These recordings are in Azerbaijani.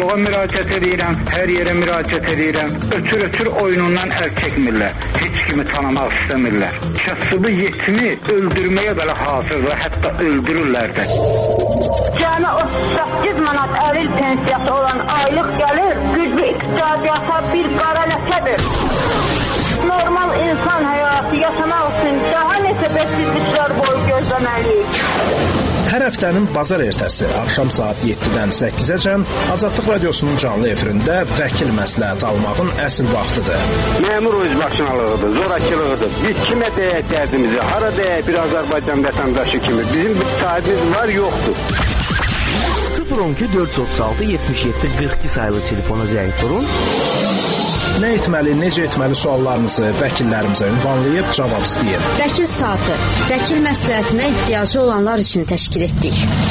Facebook'a müraciət edirəm, hər yerə müraciət edirəm. Ötür oyunundan əl çəkmirlər. Heç kimi tanımaq istəmirlər. Kasıbı yetimi öldürməyə belə hazırdır, hətta öldürürlər də. Cəmi 38 manat əlil pensiyası olan aylıq gəlir, güclü iqtisadiyyata bir qara ləkədir. Normal insan həyatı yaşamaq üçün daha neçə bəsizliklər boyu gözləməliyik. Hər həftənin bazar ertəsi axşam saat 7-dən 8-əcən Azadlıq Radiosunun canlı efirində vəkil məsləhət almağın əsl vaxtıdır. Məmur özbaşınalığıdır, zorakılığıdır. Biz kimə deyək dərdimizi, hara deyək bir Azərbaycan vətəndaşı kimi. Bizim bir sahibimiz var, yoxdur. 012-436-77-42 sayılı telefona zəng vurun. Nə etməli, necə etməli suallarınızı vəkillərimizə ünvanlayıb cavab istəyin. Vəkil saatı, vəkil məsləhətinə ehtiyacı olanlar üçün təşkil etdik.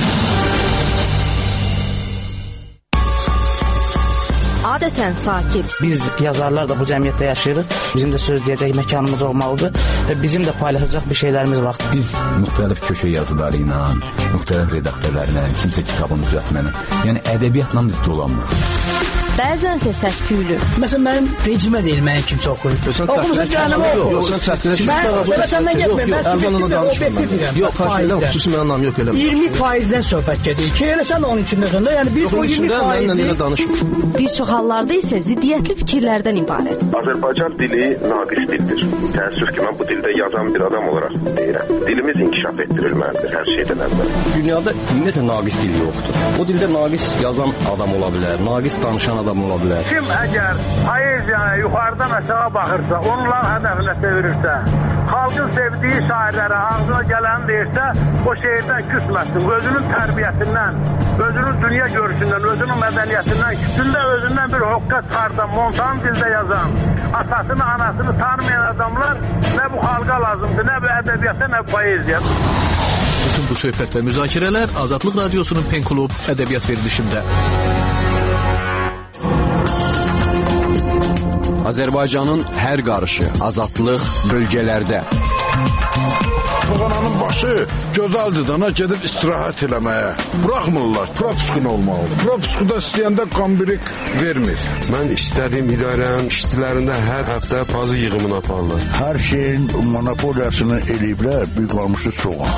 Adətən sakit. Biz yazarlar da bu cəmiyyətdə yaşayırıq. Bizim də söz deyəcək məkanımız olmalıdır və bizim də paylaşacaq bir şeylərimiz var. Biz müxtəlif köşə yazıları ilə, müxtəlif redaktörlərlə, kimsə kitabın düzəltməni, yəni ədəbiyyatla biz dolanmırıq. Bəzənsə səs-küylü. Məsələn, mənim vecimə deyil, mənim kimsə oxuyub. Oxumusun cəhənnəmə oxuyub. Mən səndən getməyim, mən subjektivdirəm. Yox, xarşıyla xüsusi mənim nam yox eləmə. 20%-dən söhbət gedir ki, elə sən onun içində səndə, yəni bir o 20%-i. Bir çox hallarda isə ziddiyyətli fikirlərdən ibarət. Azərbaycan dili naqis dildir. Təəssüf ki, mən bu dildə yazan bir adam olaraq deyirəm. Dilimiz inkişaf etdirilməlidir hər şeydən əvvəl. Dünyada ümumiyyətlə naqis dil yoxdur. O dildə naqis yazan adam ola bilər, naqis danışan adam ola bilər. Kim əgər poeziyaya yuxarıdan aşağı baxırsa, onlar hədəfinə çevirirsə, xalqın sevdiyi şairlərə ağzına gələni deyirsə, o şeirdən küsməsin. Özünün tərbiyəsindən, özünün dünya görüşündən, özünün mədəniyyətindən, küsündə özündən bir hoqqa çıxardan, montan dildə yazan, atasını, anasını tanımayan adamlar nə bu xalqa lazımdır, nə bu ədəbiyyata, nə bu poeziya. Bütün bu söhbət və müzakirələr Azadlıq Radiosunun Pen Klub ədəbiyyat verilişində. Azərbaycanın hər qarışı, azadlıq bölgələrdə. Poğananın başı gözəldir dana gedib istirahət eləməyə. Buraxmırlar, propiskun olmalıdır. Propiskuda istəyəndə qambirik vermir. Mən istədiyim idarənin işçilərində hər həftə pazı yığımını aparırlar. Hər şeyin monopoliyasını eləyiblər, bir qalmışı çox.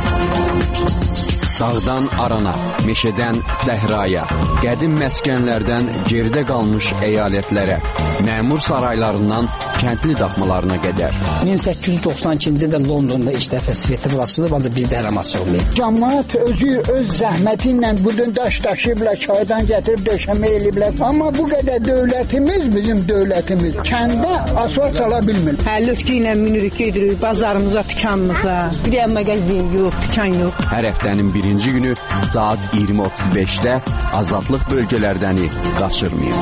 Dağdan arana, meşədən səhraya, qədim məskənlərdən geridə qalmış əyalətlərə, məmur saraylarından kəndli daxmalarına qədər. 1892-ci ildə Londonda ilk dəfə Svetofor açılıb, ancaq bizdə hələm açılmayıb. Cəmaət özü öz zəhməti ilə budun daş daşıyıblar, çaydan gətirib döşəmə eləyiblər. Amma bu qədər dövlətimiz, bizim dövlətimiz kəndə asfalt sala bilmir. Həllütkü ilə minirik gedirik, bazarımıza, dükanımıza. Bir dəyən məqazin yox, dükan yox. Hər həftənin birinci günü saat 20:35-də azadlıq bölgələrdəni qaçırmayın.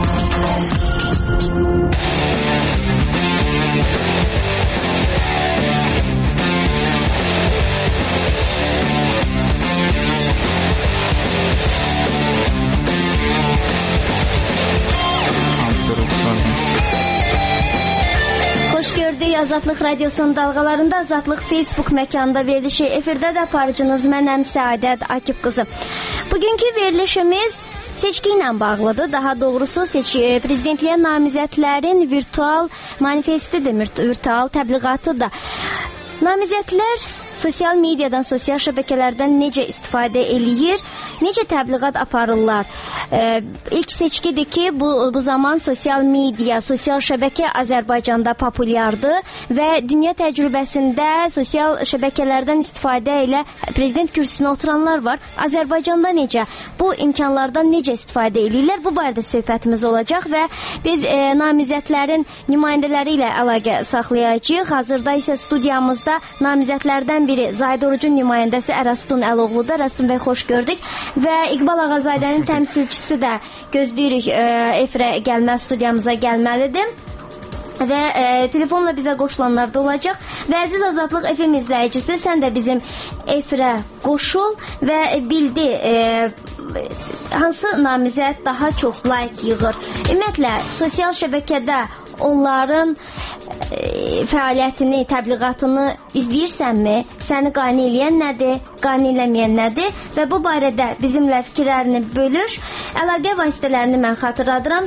Azadlıq Radiosunun dalğalarında Azadlıq Facebook məkanında verilişi efirdə də aparıcınız mənəm Səadət Akif qızı. Bugünkü verilişimiz seçki ilə bağlıdır. Daha doğrusu prezidentliyə namizədlərin virtual manifestidir, virtual təbliğatıdır. Namizədlər sosial mediadan, sosial şəbəkələrdən necə istifadə eləyir, necə təbliğat aparırlar? İlk seçkidir ki, bu zaman sosial media, sosial şəbəkə Azərbaycanda populyardır və dünya təcrübəsində sosial şəbəkələrdən istifadə ilə prezident kürsüsünə oturanlar var. Azərbaycanda necə? Bu imkanlardan necə istifadə eləyirlər? Bu barədə söhbətimiz olacaq və biz namizədlərin nümayəndələri ilə əlaqə saxlayacağıq. Hazırda isə studiyamızda namizədlərdən biri Zaid Orucun nümayəndəsi Ərəstun Əloğlu'da. Ərəstun bəy, xoş gördük. Və İqbal Ağazadənin təmsilçisi də gözləyirik efirə gəlməli, studiyamıza gəlməlidir. Və telefonla bizə qoşulanlar da olacaq. Və əziz Azadlıq FM izləyicisi, sən də bizim efirə qoşul və bildi hansı namizəd daha çox like yığır. Ümumiyyətlə, sosial şəbəkədə onların fəaliyyətini, təbliğatını izləyirsənmi? Səni qane eləyən nədir, qane eləməyən nədir? Və bu barədə bizimlə fikirlərini bölüş. Əlaqə vasitələrini mən xatırladıram.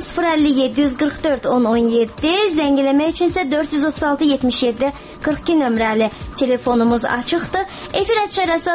050-744-1017, zəng eləmək üçün isə 436-77-42 nömrəli telefonumuz açıqdır. Efir @azadlıqradiosu.az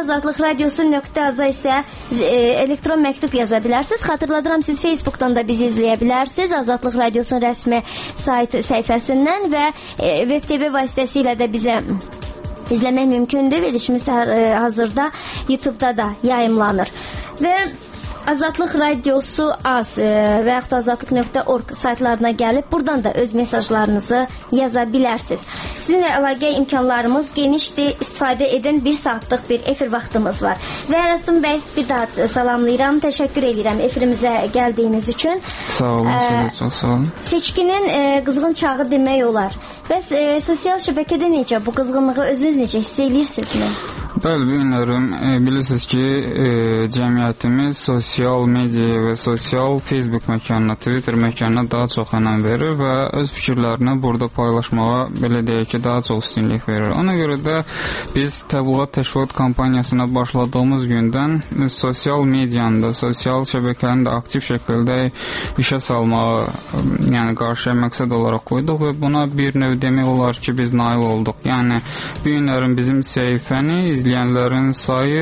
isə elektron məktub yaza bilərsiniz. Xatırladıram, siz Facebookdan da bizi izləyə bilərsiniz. Azadlıq Radiosunun rəsmi sayt səhifəsindən və Web TV vasitəsilə də bizə izləmək mümkündür. Verilişimiz hazırda YouTube-da da yayımlanır. Və Azadlıq Radiosu az və yaxud azadlıq.org saytlarına gəlib buradan da öz mesajlarınızı yaza bilərsiniz. Sizinlə əlaqə imkanlarımız genişdir. İstifadə edən 1 saatlıq bir efir vaxtımız var. Və Rəstum bəy, bir daha salamlayıram. Təşəkkür edirəm efirimizə gəldiyiniz üçün. Sağ olun, sizə çox sağ olun. Seçkinin qızğın çağı demək olar. Bəs sosial şəbəkədə necə? Bu qızğınlığı özünüz necə hiss edirsinizmi? Bəli, bilmiyorum. Bilirsiniz ki, cəmiyyətimiz sosial media və sosial Facebook məkanına, Twitter məkanına daha çox önəm verir və öz fikirlərini burada paylaşmağa, belə deyək ki, daha çox üstünlük verir. Ona görə də biz təbliğat təşkilat kampaniyasına başladığımız gündən sosial medianı da, sosial şəbəkəni də aktiv şəkildə işə salmağı, yəni qarşıya məqsəd olaraq qoyduq və buna bir növ demək olar ki, biz nail olduq. Yəni, bu günlərin bizim səhifəni izləyənlərin sayı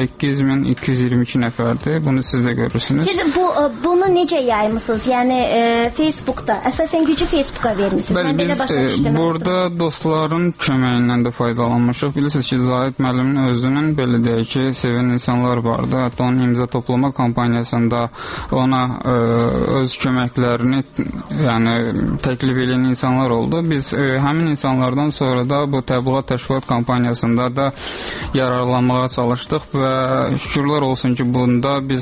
18.222 nəfərdir. Bunu siz də görürsünüz. Siz bunu necə yaymısınız? Yəni Facebookda, əsasən gücü Facebooka vermisiniz. Bəli, biz burada dostların köməyindən də faydalanmışıq. Bilirsiniz ki, Zahid müəllimin özünün, belə deyək ki, sevən insanlar vardı. Hətta onun imza toplama kampaniyasında ona öz köməklərini təklif edən insanlar oldu. Biz həmin insanlardan sonra da bu təbliğat təşkilat kampaniyasında da yararlanmağa çalışdıq və şükürlər olsun ki, bunda biz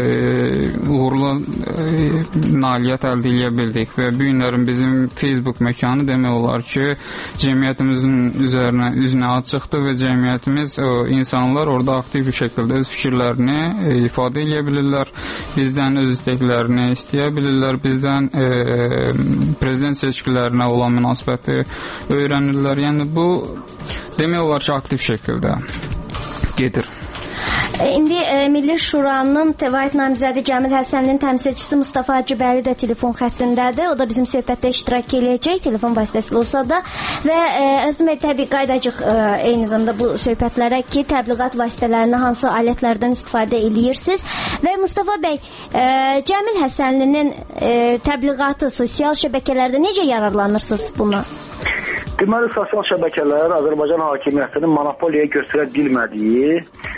uğurlu nailiyyət əldə edə bildik və bu günlərin bizim Facebook məkanı demək olar ki, cəmiyyətimizin üzünə açıqdır və cəmiyyətimiz, insanlar orada aktiv bir şəkildə öz fikirlərini ifadə edə bilirlər, bizdən öz istəklərini istəyə bilirlər, bizdən prezident seçkilərinə olan münasibəti öyrənirlər. Yəni bu demək olar ki, aktiv şəkildə gedir. İndi Milli Şuranın Təvahid namizədi Cəmil Həsənlinin təmsilçisi Mustafa Hacıbəli də telefon xəttindədir. O da bizim söhbətdə iştirak edəcək, telefon vasitəsilə olsa da. Və Rəstum bəy, təbii qaydacıq eyni zamanda bu söhbətlərə ki, təbliğat vasitələrini hansı alətlərdən istifadə edirsiniz. Və Mustafa bəy, Cəmil Həsənlinin təbliğatı sosial şəbəkələrdə necə yararlanırsınız buna? Deməli, sosial şəbəkələr Azərbaycan hakimiyyətinin monopoliya göstərə bilmədiyi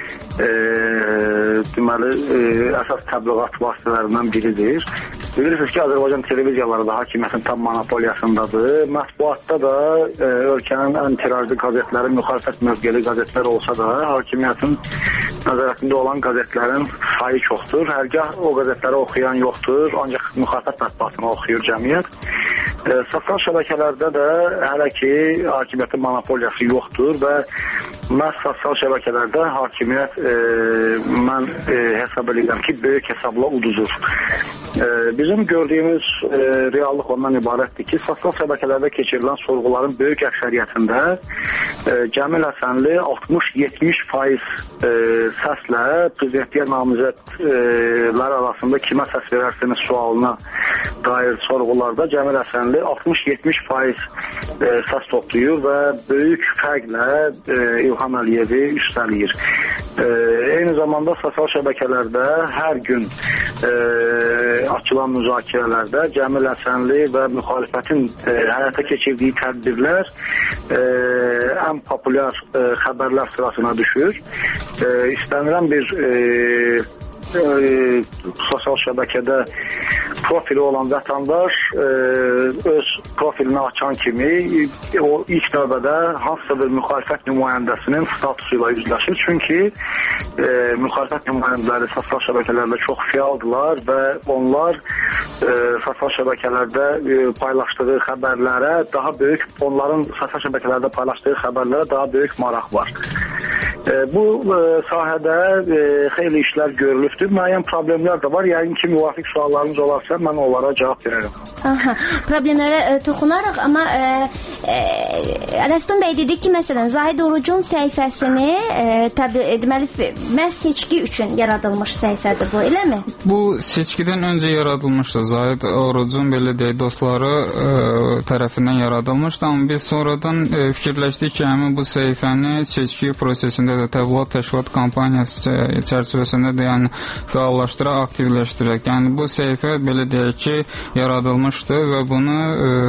əsas təbliğat vasitələrindən biridir. Bilirsiniz ki, Azərbaycan televiziyaları da hakimiyyətin tam monopoliyasındadır. Mətbuatda da ölkənin ən tirajlı qazetləri, müxalifət mövqeli qazetlər olsa da, hakimiyyətin nəzarətində olan qazetlərin sayı çoxdur. Hərgah o qazetləri oxuyan yoxdur, ancaq müxalifət mətbuatını oxuyur cəmiyyət. Sosial şəbəkələrdə də hələ ki, hakimiyyətin monopoliyası yoxdur və məhz sosial şəbəkələrdə hakimiyyət mən hesab edirəm ki, böyük hesabla uduzur. Bizim gördüyümüz reallıq ondan ibarətdir ki, sosial şəbəkələrdə keçirilən sorğuların böyük əksəriyyətində Cəmil Həsənli 60-70% səslə prezidentliyə namizədlər arasında kimə səs verərsiniz sualına dair sorğularda Cəmil Həsənli 60-70% səs toplayır və böyük fərqlə İlham Əliyevi üstələyir. Eyni zamanda sosial şəbəkələrdə hər gün açılan müzakirələrdə Cəmil Həsənli və müxalifətin həyata keçirdiyi tədbirlər ən populyar xəbərlər sırasına düşür. İstənilən bir sosial şəbəkədə profili olan vətəndaş öz profilini açan kimi o ilk növbədə hansısa bir müxalifət nümayəndəsinin statusuyla üzləşir. Çünki müxalifət nümayəndələri sosial şəbəkələrdə çox fəaldırlar və onlar sosial şəbəkələrdə paylaşdığı xəbərlərə onların sosial şəbəkələrdə paylaşdığı xəbərlərə daha böyük maraq var. Bu sahədə xeyli işlər görülübdür. Müəyyən problemlər də var. Yəqin ki, müvafiq suallarınız olarsa, mən onlara cavab verərəm. Aha, problemlərə toxunaraq, amma Rəstum bəy dedi ki, məsələn, Zahid Orucun səhifəsini deməli, məhz seçki üçün yaradılmış səhifədir bu, eləmi? Bu seçkidən öncə yaradılmışdı. Zahid Orucun belə deyək, dostları tərəfindən yaradılmışdı, amma biz sonradan fikirləşdik ki, həmin bu səhifəni seçki prosesində də təbliğat təşkilat kampaniyası çərçivəsində də yəni fəallaşdıraq, aktivləşdirək. Yəni bu səhifə belə deyək ki, yaradılmışdı və bunu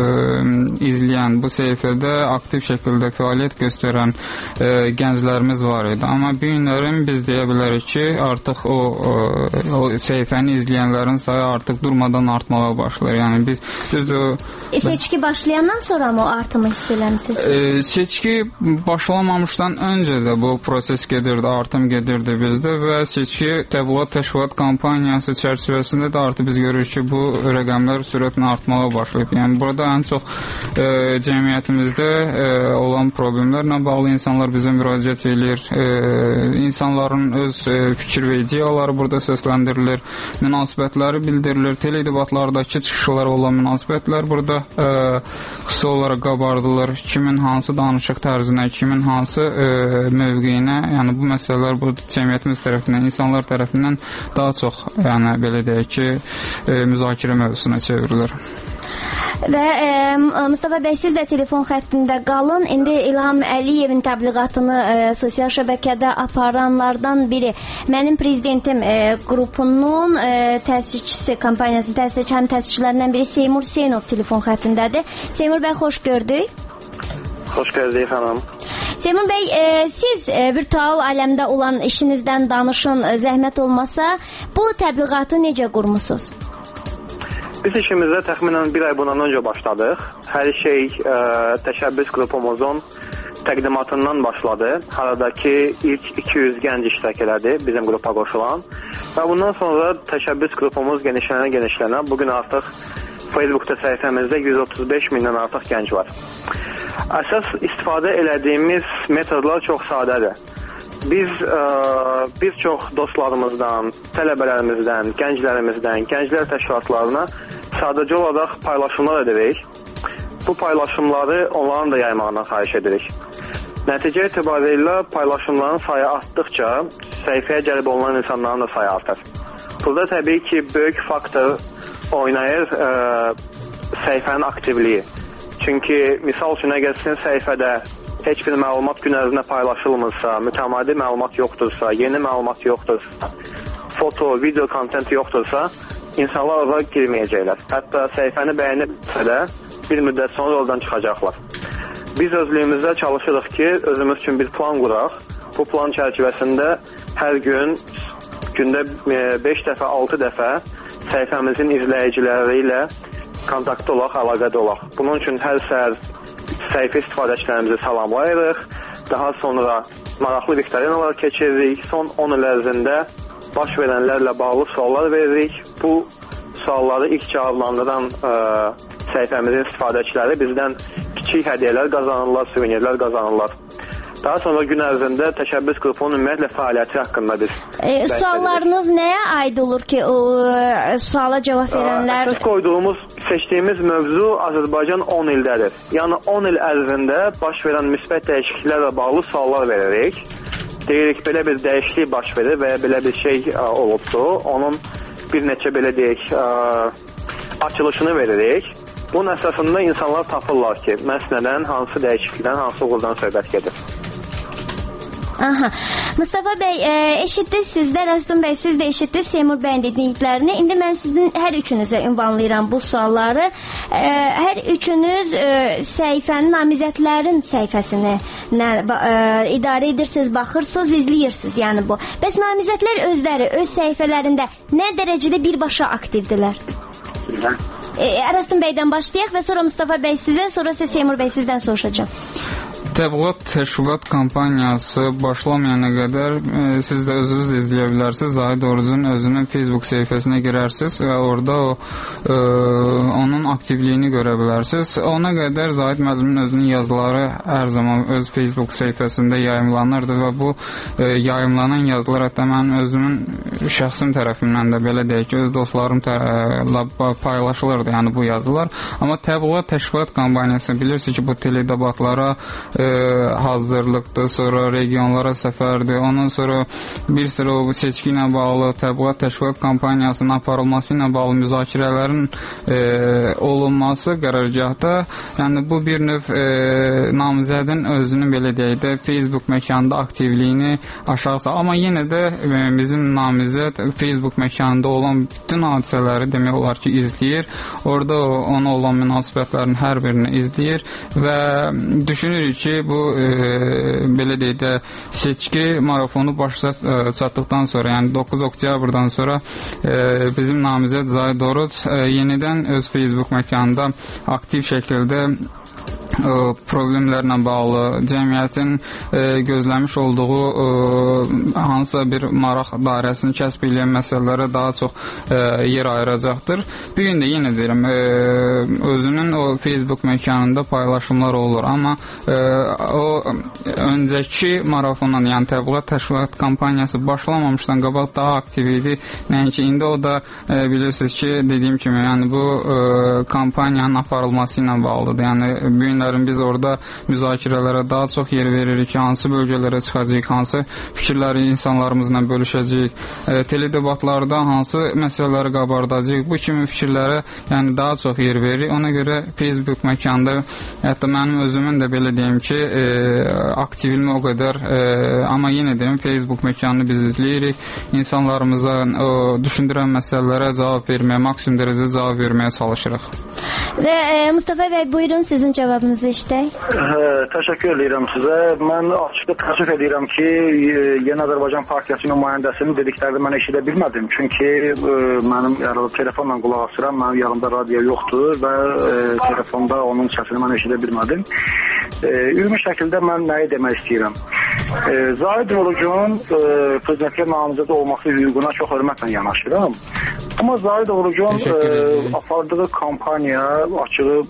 izləyən, bu səhifədə aktiv şəkildə fəaliyyət göstərən gənclərimiz var idi. Amma bu günlərin biz deyə bilərik ki, artıq o səhifəni izləyənlərin sayı artıq durmadan artmağa başlayır. Yəni biz düzdür. Seçki başlayandan sonra mı o artımı hiss eləmisiniz? Seçki başlamamışdan öncə də bu proses gedirdi, artım gedirdi bizdə və seçki təbliğat təşkilat kampaniyası çərçivəsində də artıq biz görürük ki, bu rəqəmlər sürətlə artmağa başlayıb. Yəni burada ən çox cəmiyyətimizdə olan problemlərlə bağlı insanlar bizə müraciət edir. İnsanların öz fikir və ideyaları burada səsləndirilir, münasibətləri bildirilir, teledebatlardakı çıxışlara olan münasibətlər burada xüsusi olaraq qabardılır. Kimin hansı danışıq tərzinə, kimin hansı mövqeyinə, yəni bu məsələlər bu cəmiyyətimiz tərəfindən, insanlar tərəfindən daha çox, yəni belə deyək ki, müzakirə mövzusuna çevrilir. Və Mustafa bəy, siz də telefon xəttində qalın. İndi İlham Əliyevin təbliğatını sosial şəbəkədə aparanlardan biri, Mənim Prezidentim qrupunun təsisçisi, kampaniyasının təsisçilərindən biri Seymur Hüseynov telefon xəttindədir. Seymur bəy, xoş gördük. Xoş gördük, xanım. Seymur bəy, siz virtual aləmdə olan işinizdən danışın, zəhmət olmasa, bu təbliğatı necə qurmusunuz? Biz işimizdə təxminən bir ay bundan öncə başladıq. Hər şey təşəbbüs qrupumuzun təqdimatından başladı. Haradakı ilk 200 gənc iştirak elədi bizim qrupa qoşulan. Və bundan sonra təşəbbüs qrupumuz genişlənə. Bugün artıq Facebookda səhifəmizdə 135 mindən artıq gənc var. Əsas istifadə elədiyimiz metodlar çox sadədir. Biz bir çox dostlarımızdan, tələbələrimizdən, gənclərimizdən, gənclər təşkilatlarına sadəcə olaraq paylaşımlar edirik. Bu paylaşımları onların da yaymağına xahiş edirik. Nəticə etibarilə paylaşımların sayı artdıqca səhifəyə gəlib olunan insanların da sayı artar. Burada təbii ki, böyük faktor oynayır səhifənin aktivliyi. Çünki misal üçün əgər sizin səhifədə heç bir məlumat gün ərzində paylaşılmırsa, mütəmadi məlumat yoxdursa, yeni məlumat yoxdursa, foto, video kontent yoxdursa, insanlar orada girməyəcəklər. Hətta səhifəni bəyənibsə də bir müddət sonra oradan çıxacaqlar. Biz özlüyümüzdə çalışırıq ki, özümüz üçün bir plan quraq. Bu plan çərçivəsində hər gün, gündə 5 dəfə, 6 dəfə səhifəmizin izləyiciləri ilə kontaktda olaq, əlaqədə olaq. Bunun üçün hər səhər səhifə istifadəçilərimizi salamlayırıq. Daha sonra maraqlı viktorinalar keçiririk. Son 10 il ərzində baş verənlərlə bağlı suallar veririk. Bu sualları ilk cavablandıran səhifəmizin istifadəçiləri bizdən kiçik hədiyyələr qazanırlar, suvenirlər qazanırlar. Daha sonra gün ərzində təşəbbüs qrupunun ümumiyyətlə fəaliyyəti haqqında biz suallarınız nəyə aid olur ki, o suala cavab verənlər? Əsas qoyduğumuz, seçdiyimiz mövzu Azərbaycan 10 ildədir. Yəni 10 il ərzində baş verən müsbət dəyişikliklərlə bağlı suallar veririk. Deyirik, belə bir dəyişiklik baş verir və ya belə bir şey olubdur. Onun bir neçə belə deyək, açılışını veririk. Bunun əsasında insanlar tapırlar ki, məsələdən, hansı dəyişiklikdən, hansı uğurdan söhbət gedir. Aha. Mustafa bəy, eşitdiniz də, Rəstum bəy, siz də eşitdiniz Seymur bəyin dediklərini. İndi mən sizin hər üçünüzə ünvanlayıram bu sualları. Hər üçünüz səhifənin, namizədlərin səhifəsini idarə edirsiniz, baxırsınız, izləyirsiniz, yəni bu. Bəs namizədlər özləri, öz səhifələrində nə dərəcədə birbaşa aktivdirlər? Bilməm. Rəstum bəydən başlayaq və sonra Mustafa bəy sizə, sonra isə Seymur bəy sizdən soruşacağım. Təbliğat təşviqat kampaniyası başlamayana qədər siz də özünüz də izləyə bilərsiniz. Zahid Orucun özünün Facebook səhifəsinə girərsiniz və orada onun aktivliyini görə bilərsiniz. Ona qədər Zahid müəllimin özünün yazıları hər zaman öz Facebook səhifəsində yayımlanırdı və bu yayımlanan yazılar hətta mənim özümün şəxsim tərəfimdən də belə deyək ki, öz dostlarımla paylaşılırdı, yəni bu yazılar. Amma Təbliğat təşviqat kampaniyası bilirsiniz ki, bu teledebatlara hazırlıqdır, sonra regionlara səfərdir, ondan sonra bir sıra o seçki ilə bağlı təbliğat təşviqat kampaniyasının aparılması ilə bağlı müzakirələrin olunması qərargahda, yəni bu bir növ namizədin özünün belə deyək də Facebook məkanında aktivliyini aşağı salır. Amma yenə də bizim namizəd Facebook məkanında olan bütün hadisələri demək olar ki, izləyir. Orada ona olan münasibətlərin hər birini izləyir və düşünürük ki, bu belə deyək də seçki marafonu başa çatdıqdan sonra, yəni 9 oktyabrdan sonra bizim namizəd Zahid Oruc yenidən öz Facebook məkanında aktiv şəkildə problemlərlə bağlı, cəmiyyətin gözləmiş olduğu hansısa bir maraq dairəsini kəsb edən məsələlərə daha çox yer ayıracaqdır. Bu gün də yenə deyirəm, özünün o Facebook məkanında paylaşımlar olur, amma o öncəki marafondan, yəni təbliğat təşviqat kampaniyası başlamamışdan qabaq daha aktiv idi. Nəinki indi o da bilirsiniz ki, dediyim kimi, yəni bu kampaniyanın aparılması ilə bağlıdır. Yəni bu günlərin biz orada müzakirələrə daha çox yer veririk ki, hansı bölgələrə çıxacaq, hansı fikirləri insanlarımızla bölüşəcək, teledebatlarda hansı məsələləri qabardacaq, bu kimi fikirlərə yəni daha çox yer veririk. Ona görə Facebook məkanında, hətta mənim özümün də belə deyim ki, aktivimi o qədər, amma yenə deyim, Facebook məkanını biz izləyirik, insanlarımıza düşündürən məsələlərə cavab verməyə, maksimum dərəcədə cavab verməyə çalışırıq. Və Mustafa bəy, buyurun sizin cavabınızı işləyək. Təşəkkür edirəm sizə. Mən açıqda təəssüf edirəm ki, Yeni Azərbaycan Partiyası nümayəndəsinin dediklərini mən eşidə bilmədim. Çünki mənim telefonla qulaq asıram, mənim yanımda radio yoxdur və telefonda onun səsini mən eşidə bilmədim. Ümumi şəkildə mən nəyi demək istəyirəm? Zahid Orucun prezidentliyə namizəd olması hüququna çox hörmətlə yanaşıram. Amma Zahid Orucun apardığı kampaniya açığı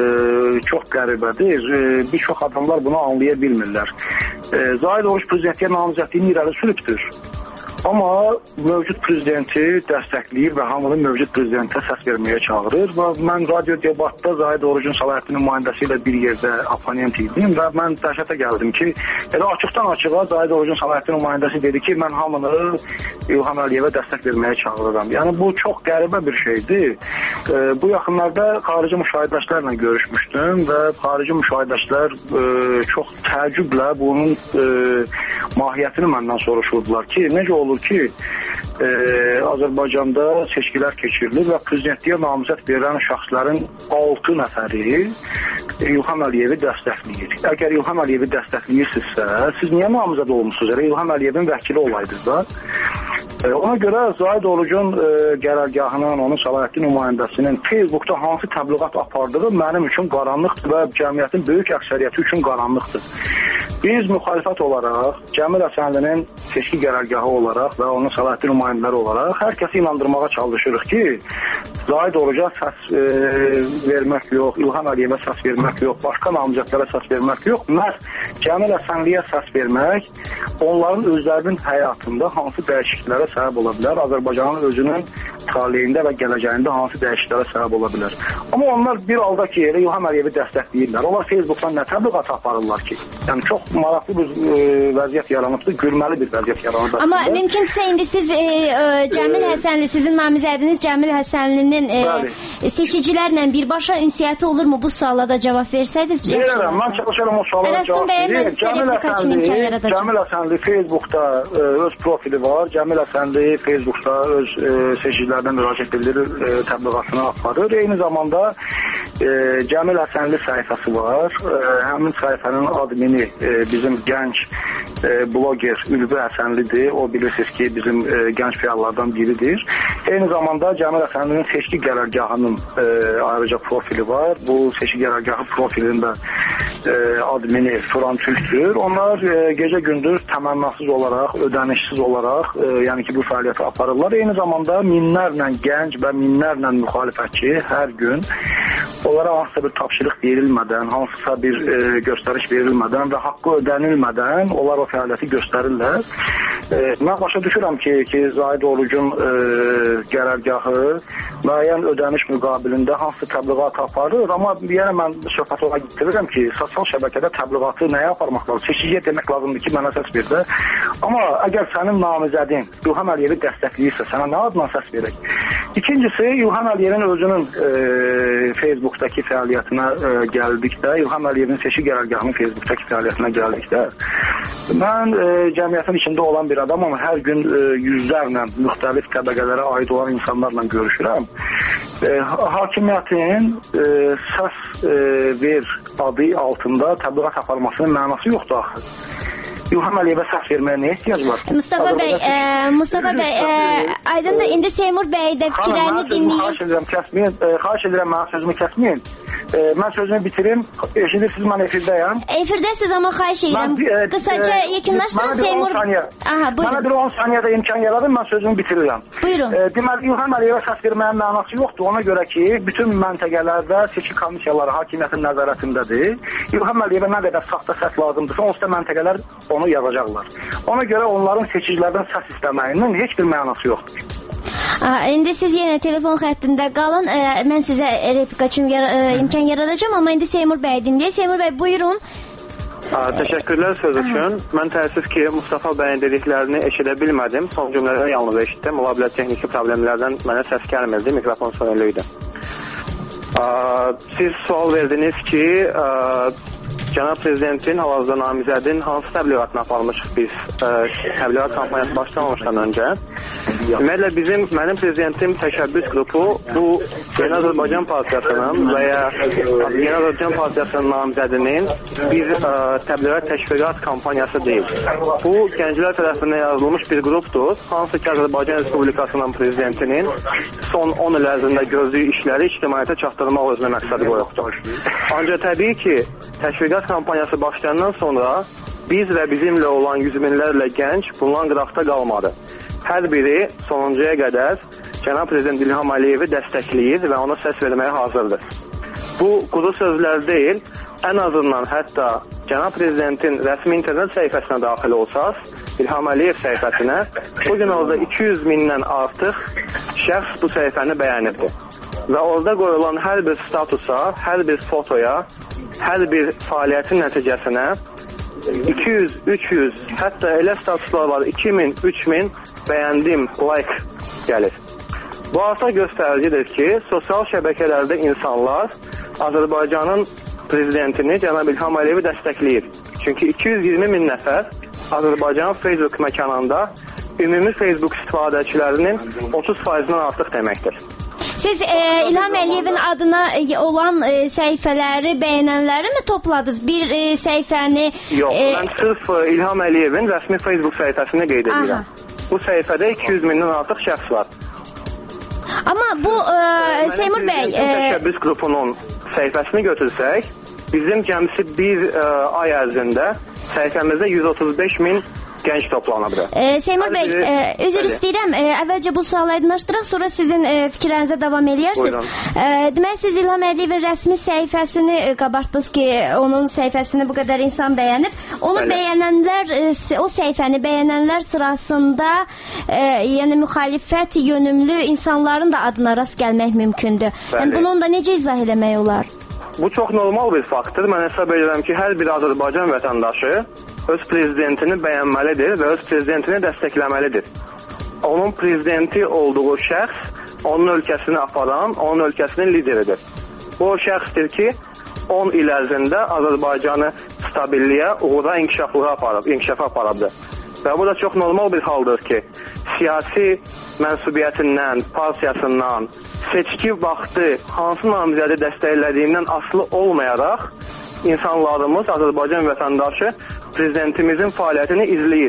çox qəribədir. Bir çox adamlar bunu anlaya bilmirlər. Zahid Oruc prezidentliyə namizədliyini irəli sürübdür. Amma mövcud prezidenti dəstəkləyir və hamını mövcud prezidentə səs verməyə çağırır və mən radio debatda Zahid Orucun səlahiyyətli nümayəndəsi ilə bir yerdə oponent idim və mən dəhşətə gəldim ki, elə açıqdan açığa Zahid Orucun səlahiyyətli nümayəndəsi dedi ki, mən hamını İlham Əliyevə dəstək verməyə çağırıram. Yəni bu çox qəribə bir şeydir. Bu yaxınlarda xarici müşahidəçilərlə görüşmüşdüm və xarici müşahidəçilər çox təəccüblə bunun mahiyyətini məndən soruşurdular ki, necə olur ki, Azərbaycanda seçkilər keçirilir və prezidentliyə namizəd verilən şəxslərin 6 nəfəri İlham Əliyevi dəstəkləyir. Əgər İlham Əliyevi dəstəkləyirsinizsə, siz niyə namizəd olmuşsunuz? Elə İlham Əliyevin vəkili olaydınız da. Ona görə Zahid Orucun qərargahının, onun səlahiyyətli nümayəndəsinin Facebookda hansı təbliğat apardığı mənim üçün qaranlıqdır və cəmiyyətin böyük əksəriyyəti üçün qaranlıqdır. Biz müxalifət olaraq, Cəmil Həsənlinin seçki qərargahı olaraq və onun səlahiyyətli nümayəndələri olaraq hər kəsi inandırmağa çalışırıq ki, Zahid Oruca səs vermək yox, İlham Əliyevə səs vermək yox, başqa namizədlərə səs vermək yox, məhz Cəmil Həsənliyə səs vermək onların özlərinin həyatında hansı dəyişikliklərə səbəb ola bilər, Azərbaycanın özünün taleyində və gələcəyində hansı dəyişikliklərə səbəb ola bilər. Amma onlar bir halda ki, elə İlham Əliyevi dəstəkləyirlər. Onlar Facebookdan nə təbliğat aparırlar ki? Yəni çox maraqlı bir vəziyyət yaranıbdır, gülməli bir vəziyyət yaranıbdır. Amma mümkünsə indi siz Cəmil Həsənli, sizin namizədiniz Cəmil Həsənlinin seçicilərlə birbaşa ünsiyyəti olurmu? Bu suala da cavab versəydiniz. Verirəm, mən çalışıram o suala cavab verir. Cəmil Həsənli Facebookda öz profili var. Cəmil Həsənli Facebookda öz seçicilərdən müraciət edilir, təbliğatını aparır. Eyni zamanda Cəmil Həsənli səhifəsi var. Həmin səhifənin admini bizim gənc bloger Ülvi Həsənlidir. O bilirsiniz ki, bizim gənc fəallardan biridir. Eyni zamanda Cəmil Həsənlinin seçki qərargahının ayrıca profili var. Bu seçki qərargahı profilində admini Turan Türkdür. Onlar gecə-gündüz təmənnasız olaraq, ödənişsiz olaraq, yəni ki, bu fəaliyyəti aparırlar. Eyni zamanda minlərlə gənc və minlərlə müxalifətçi hər gün onlara hansısa bir tapşırıq verilmədən, hansısa bir göstəriş verilmədən və haqqı ödənilmədən onlar o fəaliyyəti göstərirlər. Mən başa düşürəm ki, Zahid Orucun qərargahı müəyyən ödəniş müqabilində hansı təbliğat aparır, amma yəni mən söhbəti ona getirirəm ki, sosial şəbəkədə təbliğatı nəyə aparmaq lazım? Seçiciyə demək lazımdır ki, mənə səs ver də. Amma əgər sənin namizədin İlham Əliyevi dəstəkləyirsə, sənə nə adla səs verək? İkincisi, İlham Əliyevin özünün Facebook'dakı fəaliyyətinə gəldikdə, İlham Əliyevin seçki qərargahının Facebook'dakı fəaliyyətinə gəldikdə, mən cəmiyyətin içində olan bir adamım, hər gün yüzlərlə müxtəlif təbəqələrə aid olan insanlarla görüşürəm. Hakimiyyətin səs ver adı altında təbliğat aparmasının mənası yoxdur axı. İlham Əliyevə səs verməyə nə ehtiyac var? Mustafa bəy, aydındır, indi Seymur bəy də fikirlərini dinləyib. Xahiş edirəm, mənə sözümü kəsməyin. Mən sözümü bitirim. Eşidirsiniz, mən efirdəyəm. Efirdəsiz, amma xahiş edirəm. Qısaca yekunlaşdırın Seymur. Mənə bir 10 saniyədə imkan yaradım, mən sözümü bitirirəm. Buyurun. Deməli, İlham Əliyevə səs verməyin mənası yoxdur. Ona görə ki, bütün məntəqələrdə seçki komissiyaları hakimiyyətin nəzarətindədir. İlham Əliyevə nə qədər saxta səs lazımdırsa, onsuz da məntəqələr onu yazacaqlar. Ona görə onların seçicilərdən səs istəməyinin heç bir mənası yoxdur. İndi siz yenə telefon xəttində qalın. Mən sizə replika üçün imkan yaradacağım, amma indi Seymur bəy dinləyək. Seymur bəy, buyurun. Təşəkkürlər söz üçün. Mən təəssüf ki, Mustafa bəyin dediklərini eşidə bilmədim. Son cümlələri yalnız eşitdim. Ola bilər texniki problemlərdən mənə səs gəlmirdi. Mikrofon sönülüydü. Siz sual verdiniz ki, Cənab Prezidentin, hal-hazırda namizədin hansı təbliğatını aparmışıq biz təbliğat kampaniyası başlamamışdan öncə? Ümumiyyətlə, mənim Prezidentim təşəbbüs qrupu bu Yeni Azərbaycan Partiyasının və ya Yeni Azərbaycan Partiyasının namizədinin bir təbliğat təşviqat kampaniyası deyil. Bu, gənclər tərəfindən yazılmış bir qrupdur. Hansı ki, Azərbaycan Respublikasının Prezidentinin son 10 il ərzində gördüyü işləri ictimaiyyətə çatdırmaq özünə məqsədi qoyubdur. Ancaq təbii ki, təşviqat kampaniyası başlayandan sonra biz və bizimlə olan yüz minlərlə gənc bundan qıraqda qalmadı. Hər biri sonuncuya qədər Cənab Prezident İlham Əliyevi dəstəkləyir və ona səs verməyə hazırdır. Bu, quru sözlər deyil, ən azından hətta Cənab Prezidentin rəsmi internet səhifəsinə daxil olsaq, İlham Əliyev səhifəsinə, bugün orada 200 mindən artıq şəxs bu səhifəni bəyənibdir. Və orada qoyulan hər bir statusa, hər bir fotoya, hər bir fəaliyyətin nəticəsinə 200, 300, hətta elə statuslar var 2000, 3000 bəyəndim, like gəlir. Bu artıq göstəricidir ki, sosial şəbəkələrdə insanlar Azərbaycanın prezidentini Cənab İlham Əliyevi dəstəkləyir. Çünki 220 min nəfər Azərbaycanın Facebook məkanında ümumi Facebook istifadəçilərinin 30%-dən artıq deməkdir. Siz İlham Əliyevin adına olan səhifələri, bəyənənləri mi topladınız? Bir səhifəni... Yox, mən sırf İlham Əliyevin rəsmi Facebook səhifəsini qeyd edirəm. Bu səhifədə 200 mindən artıq şəxs var. Amma bu Seymur bəy... Təşəbbüs qrupunun səhifəsini götürsək, bizim cəmsi bir ay ərzində səhifəmizdə 135 min gənc toplanıbdır. Seymur bəy, üzr istəyirəm, əvvəlcə bu sualı aydınlaşdıraq, sonra sizin fikirlərinizə davam eləyərsiniz. Demək, siz İlham Əliyevin rəsmi səhifəsini qabartdınız ki, onun səhifəsini bu qədər insan bəyənib. Onu bəyənənlər, o səhifəni bəyənənlər sırasında yəni müxalifət yönümlü insanların da adına rast gəlmək mümkündür. Yəni, bunu da necə izah eləmək olar? Bu çox normal bir faktdır. Mən hesab edirəm ki, hər bir Azərbaycan vətəndaşı öz prezidentini bəyənməlidir və öz prezidentini dəstəkləməlidir. Onun prezidenti olduğu şəxs onun ölkəsini aparan, onun ölkəsinin lideridir. Bu o şəxsdir ki, 10 il ərzində Azərbaycanı stabilliyə, uğura, inkişafa aparabdır. Və bu da çox normal bir haldır ki, siyasi mənsubiyyətindən, partiyasından, seçki vaxtı hansı namizədi dəstəklədiyindən asılı olmayaraq insanlarımız, Azərbaycan vətəndaşı prezidentimizin fəaliyyətini izləyir.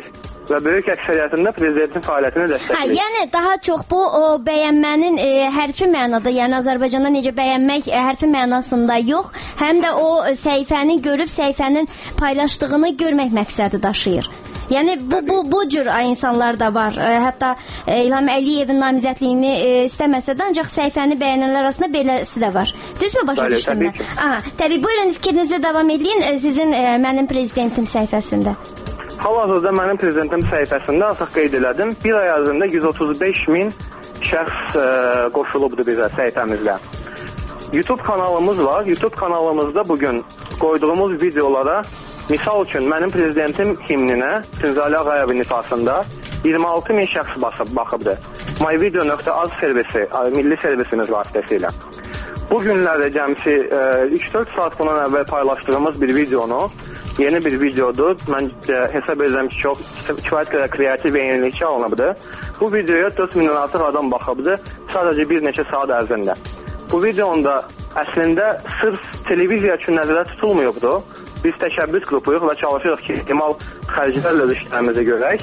və böyük əksəriyyətində prezidentin fəaliyyətini dəstəkləyir. Yəni daha çox bu bəyənmənin hərfi mənada, yəni Azərbaycanda necə bəyənmək hərfi mənasında yox, həm də o səhifəni görüb səhifənin paylaşdığını görmək məqsədi daşıyır. Yəni bu cür insanlar da var. Hətta İlham Əliyevin namizədliyini istəməsə də ancaq səhifəni bəyənənlər arasında beləsi də var. Düzmü başa düşdüm mən? Təbii, buyurun fikrinizi davam edin sizin Mənim Prezidentim səhifəsində. Hal-hazırda Mənim Prezidentim səhifəsində artıq qeyd elədim. Bir ay ərzində 135 min şəxs qoşulubdur bizə səhifəmizdə. YouTube kanalımız var. YouTube kanalımızda bugün qoyduğumuz videolara, misal üçün Mənim Prezidentim himninə Tünzali Ağayevin ifasında 26 min şəxs baxıbdır. myvideo.az servisi, milli servisimiz vasitəsilə. Bu günlərdə cəmsi 3-4 saat bundan əvvəl paylaşdığımız bir videonu, yeni bir videodur. Mən hesab edirəm ki, çox kifayət qədər kreativ və yenilikçi alınıbdır. Bu videoya 4 mindən artıq adam baxıbdır, sadəcə bir neçə saat ərzində. Bu videonda əslində sırf televiziya üçün nəzərdə tutulmuyubdur. Biz təşəbbüs qrupuyuq və çalışırıq ki, ihtimal xərclərlə işlərimizi görək.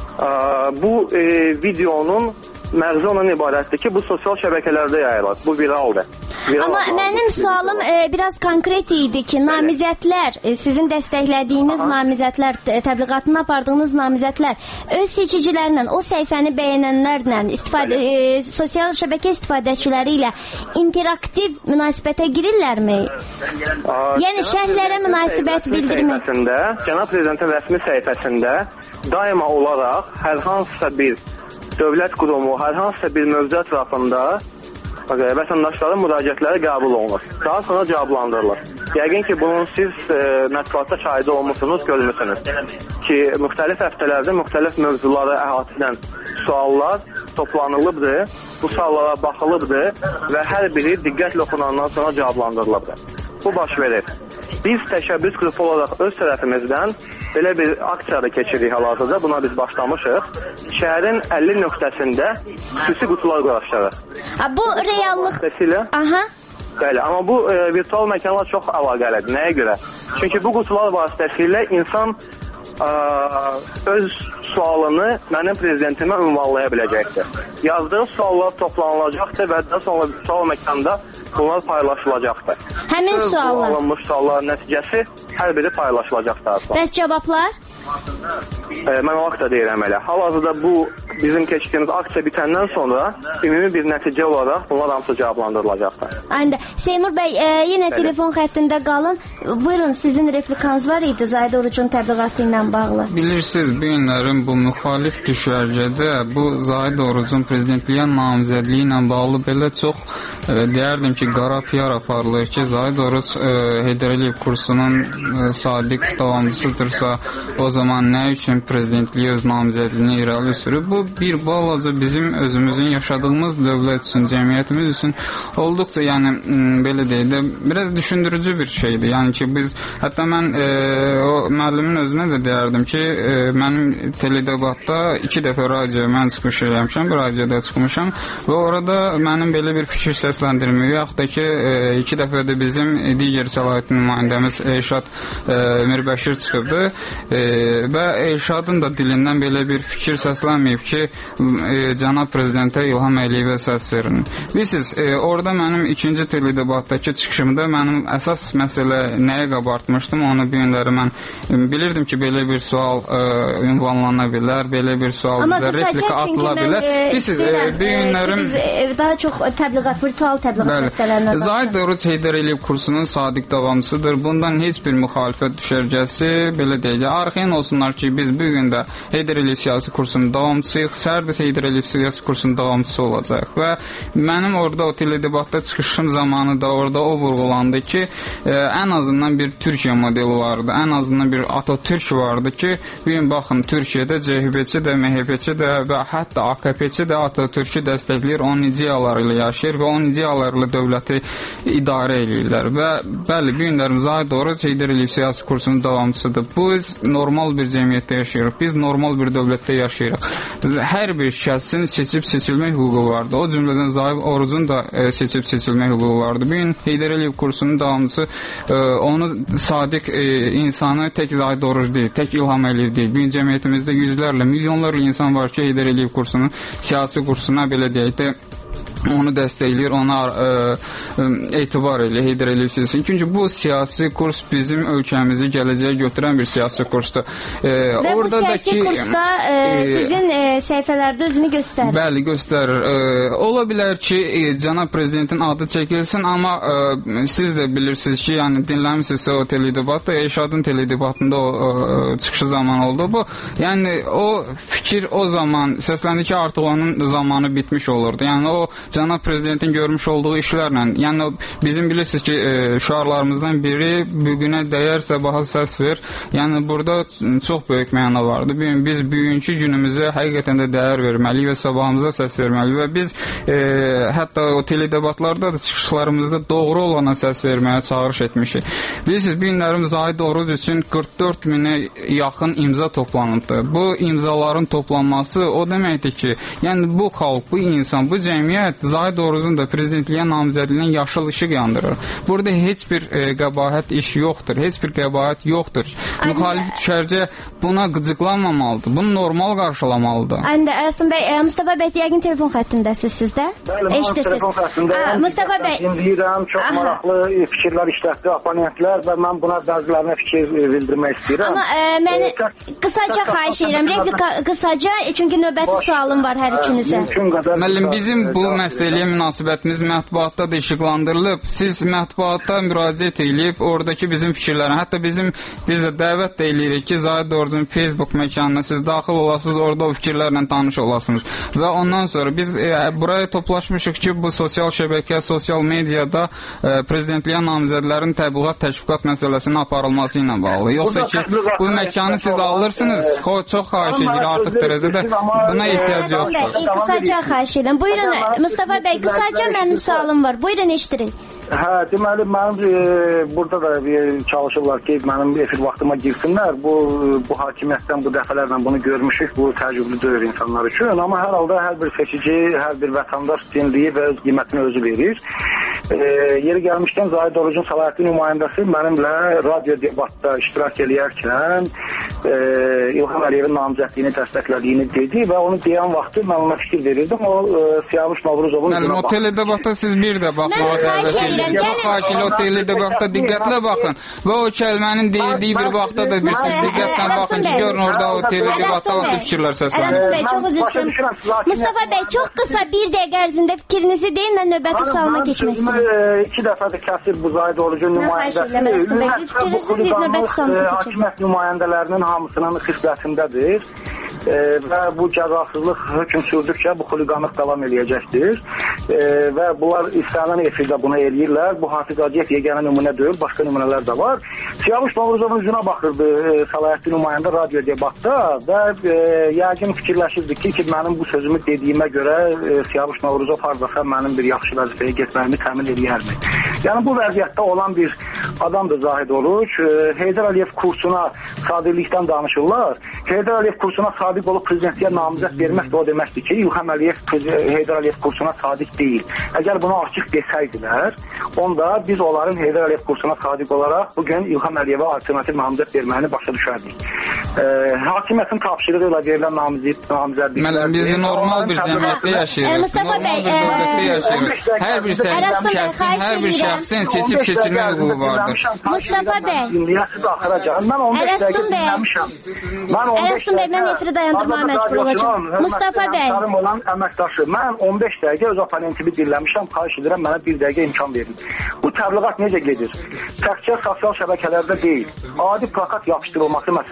Bu videonun məğzi ondan ibarətdir ki, bu sosial şəbəkələrdə yayılır. Bu viraldır. Amma mənim sualım biraz konkret idi ki, namizədlər, sizin dəstəklədiyiniz namizədlər, təbliğatını apardığınız namizədlər öz seçicilərlə, o səhifəni bəyənənlərlə, sosial şəbəkə istifadəçiləri ilə interaktiv münasibətə girirlərmi? Yəni şərhlərə münasibət bildirmək. Cənab Prezidentin rəsmi səhifəsində daima olaraq hər hansısa bir dövlət qurumu, hər hansısa bir mövzu ətrafında vətəndaşların müraciətləri qəbul olunur. Daha sonra cavablandırılır. Yəqin ki, bunun siz mətbuatda şahidi olmuşsunuz, görmüsünüz ki, müxtəlif həftələrdə müxtəlif mövzuları əhatə edən suallar toplanılıbdır, bu suallara baxılıbdır və hər biri diqqətlə oxunandan sonra cavablandırılıbdır. Bu baş verir. Biz təşəbbüs qrupu olaraq öz tərəfimizdən belə bir aksiyada keçirik hal-hazırda, buna biz başlamışıq. Şəhərin 50 nöqtəsində xüsusi qutular quraşdırırıq. Bu reallıq... Aha. Bəli, amma bu virtual məkanlar çox əlaqəlidir. Nəyə görə? Çünki bu qutular vasitəsilə insan öz sualını Mənim Prezidentimə ünvanlaya biləcəkdir. Yazdığı suallar toplanılacaqdır və daha sonra sual məkanda bunlar paylaşılacaqdır. Həmin suallar? Alınmış sualların nəticəsi hər biri paylaşılacaqdır. Bəs cavablar? Mən o haqda deyirəm elə. Hal-hazırda bu bizim keçdiyimiz aksiya bitəndən sonra ümumi bir nəticə olaraq bunlar hamısı cavablandırılacaqdır. Aynen. Seymur bəy, yenə telefon xəttində qalın. Buyurun, sizin replikanız var idi Zahid Orucun təbliğatı ilə bağlı. Bilirsiniz, bu günlərin bu müxalif düşərgədə bu Zahid Orucun prezidentliyə namizədliyi ilə bağlı belə çox deyərdim ki, qara PR aparılır ki, Zahid Oruc Heydər Əliyev kursunun sadiq davamçısıdırsa, o zaman nə üçün prezidentliyə öz namizədliyini irəli sürüb? Bu bir balaca bizim özümüzün yaşadığımız dövlət üçün, cəmiyyətimiz üçün olduqca, yəni belə deyək də, biraz düşündürücü bir şeydir. Yəni ki, biz, hətta mən o müəllimin özünə də deyərdim ki, mənim teledebatda 2 dəfə radio, mən çıxış eləmişəm, radioda çıxmışam və orada mənim belə bir fikir səsləndirmir, yaxud da ki, 2 dəfə də bizim digər səlahiyyət nümayəndəmiz Elşad Mirbəşir çıxıbdı və Elşadın da dilindən belə bir fikir səslənməyib ki, cənab prezidentə İlham Əliyevə səs verin. Bilirsiniz, orada mənim ikinci teledebatdakı çıxışımda mənim əsas məsələ nəyə qabartmışdım, onu bu günləri mən bilirdim ki, belə bir sual ünvanlana bilər, belə bir sual bizə replika atıla bilər. Bilirsiniz, bu günlərim... Daha çox təbliğat, virtual təbliğat məsələrinə baxın. Zahid Oruc Heydər Əliyev kursunun sadiq davamçısıdır. Bundan heç bir müxalifət düşərgəsi, belə deyək, arxain olsunlar ki, biz bu gün də Heydər Əliyev siyasi kursunun davamçısıyıq, sərdə Heydər Əliyev siyasi kursunun davamçısı olacaq və mənim orada o teledebatda çıxışım zamanı da orada o vurğulandı ki, ən azından bir Türkiyə modeli vardı, ən azından bir Atatürk vardı ki, bu gün baxın, Türkiyədə CHP-çi də, MHP-çi də və hətta AKP-çi də Atatürk'ü dəstəkləyir, onun ideyaları ilə yaşayır və onun ideyalarla dövləti idarə edirlər və bəli, bu günlərim Zahid Oruc Heydər Əliyev siyasi kursunun davamçısıdır. Biz normal bir cəmiyyətdə yaşayırıq, biz normal bir dövlətdə yaşayırıq. Hər bir şəxsin seçib seçilmək hüququ vardır. O cümlədən Zahid Orucun da seçib seçilmək hüququ vardır. Bu gün Heydər Əliyev kursunun davamçısı onu sadiq insanı tək Zahid Oruc deyil, tək İlham Əliyev deyil. Bu gün cəmiyyətimizdə yüzlərlə, milyonlarla insan var ki, Heydər Əliyev kursunun siyasi kursuna belə deyək də onu dəstəkləyir, ona etibar edir Heydər Əliyev siyasəti. Çünki bu siyasi kurs bizim ölkəmizi gələcəyə götürən bir siyasi kursdur. Və bu siyasi kursda sizin səhifələrdə özünü göstərir. Bəli, göstərir. Ola bilər ki, cənab prezidentin adı çəkilsin, amma siz də bilirsiniz ki, yəni dinləmişsinizsə o teledebatda, Eşadın teledebatında o çıxışı zaman oldu bu. Yəni o fikir o zaman səsləndi ki, artıq onun zamanı bitmiş olurdu. Yəni o cənab prezidentin görmüş olduğu işlərlə, yəni bizim bilirsiniz ki, şüarlarımızdan biri bugünə dəyər səbaha səs ver. Yəni burada çox böyük məna vardı. Biz bugünkü günümüzə həqiqətən də dəyər verməliyik və sabahımıza səs verməliyik və biz hətta o teledebatlarda da çıxışlarımızda doğru olana səs verməyə çağırış etmişik. Bilirsiniz, bu günlərim Zahid Oruc üçün 44 minə yaxın imza toplanıbdı. Bu imzaların toplanması o deməkdir ki, yəni bu xalq, bu insan, bu cəmiyyət Zahid Orucun da prezidentliyə namizədliyinə yaşıl işıq yandırır. Burada heç bir qəbahət iş yoxdur, heç bir qəbahət yoxdur. Müxalif düşərgə buna qıcıqlanmamalıdır, bunu normal qarşılamalıdır. Ərəstan bəy, Mustafa bəy, yəqin telefon xəttindəsiz siz də? Bəli, mən telefon xəttindəyəm. Mustafa bəy. Dinləyirəm, çox maraqlı fikirlər işlətdi oponentlər və mən buna bəzilərinə fikir bildirmək istəyirəm. Amma məni qısaca xahiş edirəm, qısaca, çünki növbəti sualım var hər ikinizə. Müəllim, bizim bu məsələyə münasibətimiz mətbuatda da işıqlandırılıb. Siz mətbuata müraciət edib, oradakı bizim fikirlərini, hətta biz də dəvət də eləyirik ki, Zahid Orucun Facebook məkanına siz daxil olasınız, orada o fikirlərlə tanış olasınız. Və ondan sonra biz buraya toplaşmışıq ki, bu sosial şəbəkə, sosial mediada prezidentliyə namizədlərin təbliğat, təşviqat məsələsinin aparılması ilə bağlı. Yoxsa ki, bu məkanı siz alırsınız, çox xahiş edir artıq tərəzədə, buna ehtiyac yoxdur. Qısaca xahiş edirəm. Buyurun, Mustafa bəy, qısaca mənim sualım var. Buyurun, eşidirik. Hə, deməli, mənim burada da çalışırlar ki, mənim efir vaxtıma girsinlər. Bu hakimiyyətdən bu dəfələrlə bunu görmüşük, bu təcrübli deyil insanlar üçün. Amma hər halda hər bir seçici, hər bir vətəndaş dinliyi və öz qiymətini özü verir. Yeri gəlmişkən Zahid Orucun səlahiyyətli nümayəndəsi mənimlə radio debatda iştirak eləyərkən İlham Əliyevin namizədliyini dəstəklədiyini dedi və onu deyən vaxtı mən ona fikir verirdim. O Siyavuş Novruzovun üzrə baxdı. O teledebatda siz bir də baxmağa dəvət edilir. Çox xahiş edirəm, o teledebatda diqqətlə baxın və o kəlmənin deyildiyi bir vaxtda da bir siz diqqətlə baxın ki, görün orada o teledebatda hansı fikirlər səslənir. Ərəstan bəy, çox üzr istəyirəm. Mustafa bəy, çox qısa bir dəqiqə ərzində fikrinizi deyin, mən növbəti sualıma keçmək istəyirəm. 2 dəfədir kəsir bu Zahid Orucun nümayəndəsi. Hakimiyyət nümayəndələrinin hamısının xislətindədir və bu cəzasızlıq hökm sürdükcə bu xuliqanlıq davam eləyəcəkdir və bunlar istənilən efirdə bunu eləyirlər. Bu Hafiz Hacıyev yeganə nümunə deyil, başqa nümunələr də var. Siyavuş Novruzovun üzünə baxırdı səlahiyyətli nümayəndə radio debatda və yəqin fikirləşirdi ki, mənim bu sözümü dediyimə görə Siyavuş Novruzov hardasa mənim bir yaxşı vəzifəyə getməyimi təmin edərmi? Yəni bu vəziyyətdə olan bir adamdır Zahid Oruc. Heydər Əliyev kursuna sadiqlikdən danışırlar. Heydər Əliyev kursuna sadiq olub prezidentliyə namizəd vermək də o deməkdir ki, İlham Əliyev Heydər Əliyev kursuna sadiq deyil. Əgər bunu açıq desəydilər, onda biz onların Heydər Əliyev kursuna sadiq olaraq bugün İlham Əliyevə alternativ namizəd verməyini başa düşərdik. Hakimiyyətin tapşırığı ilə verilən namizədliklər... Biz normal bir cəmiyyətdə yaşayırıq. Normal bir dövlətdə yaşayırıq. Hər bir kəsin, hər bir şəxsin seçib seçilmə hüququ vardır. Mustafa bəy. Ərəstan bəy, mən efiri dayandırmağa məcbur olacağım. Mustafa bəy. Mən 15 dəqiqə öz oponentimi dinləmişəm, xahiş edirəm, mənə 1 dəqiqə imkan verin. Bu təbliğat necə gedir? Təkcə sosial şəbəkələrdə deyil, adi plakat yapışdırılması məsələsini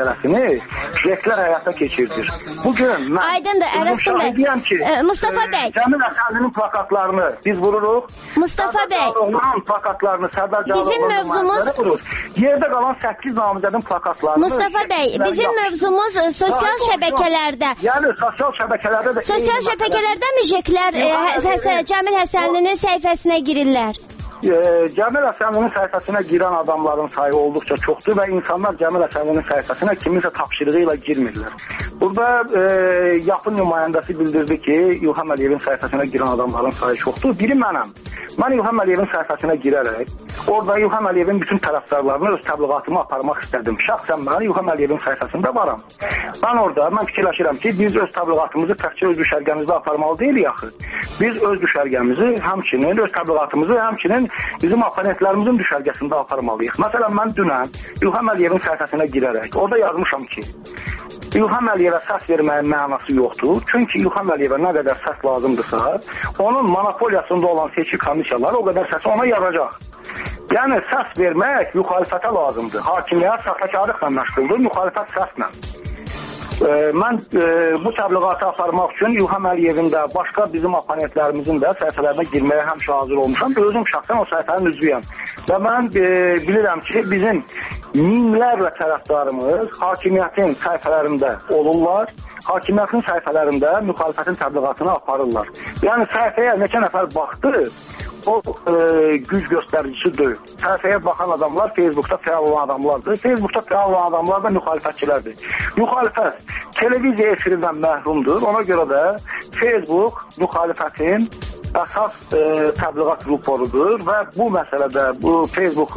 jestlər həyata keçirdir. Bugün mən Aydındır, Ərəstin bəy. Mustafa bəy. Cəmil Əfəndinin plakatlarını biz vururuq. Mustafa bəy. Onun plakatlarını Sərdar Cəmilovun vurur. Yerdə qalan 8 namizədin plakatlarını. Mustafa bəy, bizim mövzumuz sosial şəbəkələrdə. Yəni sosial şəbəkələrdə də sosial şəbəkələrdə müjiklər Cəmil Həsənlinin səhifəsinə girirlər. Cəmil Həsənlinin səhifəsinə girən adamların sayı olduqca çoxdur və insanlar Cəmil Həsənlinin səhifəsinə kiminsə tapşırığı ilə girmirlər. Burada yapın nümayəndəsi bildirdi ki, İlham Əliyevin səhifəsinə girən adamların sayı çoxdur. Biri mənəm. Mən İlham Əliyevin səhifəsinə girərək, orada İlham Əliyevin bütün tərəfdarlarını öz təbliğatımı aparmaq istədim. Şəxsən mən İlham Əliyevin səhifəsində varam. Mən fikirləşirəm ki, biz öz təbliğatımızı təkcə öz düşərgəmizdə aparmalı deyilik axı. Biz öz düşərgəmizi, həmçinin öz təbliğatımızı, həmçinin bizim oponentlərimizin düşərgəsində aparmalıyıq. Məsələn, mən dünən İlham Əliyevin səhifəsinə girərək orada yazmışam ki, İlham Əliyevə səs verməyin mənası yoxdur. Çünki İlham Əliyevə nə qədər səs lazımdırsa, onun monopoliyasında olan seçki komissiyaları o qədər səsi ona yaracaq. Yəni, səs vermək müxalifətə lazımdır. Hakimiyyət səsləkarlıqla məşğuldur, müxalifət səslə. Mən bu təbliğatı aparmaq üçün İlham Əliyevin də, başqa bizim oponentlərimizin də səhifələrinə girməyə həmişə hazır olmuşam. Özüm şəxsən o səhifənin üzvüyəm. Və mən bilirəm ki, bizim minlərlə tərəfdarımız hakimiyyətin səhifələrində olurlar. Hakimiyyətin səhifələrində müxalifətin təbliğatını aparırlar. Yəni, səhifəyə neçə nəfər baxdı, o güc göstəricisi deyil. Səhifəyə baxan adamlar Facebookda fəal olan adamlardır. Facebookda fəal olan adamlar da müxalifətçilərdir. Müxalifət televiziya efirindən məhrumdur. Ona görə də Facebook müxalifətin əsas təbliğat rüporudur və bu məsələdə bu Facebook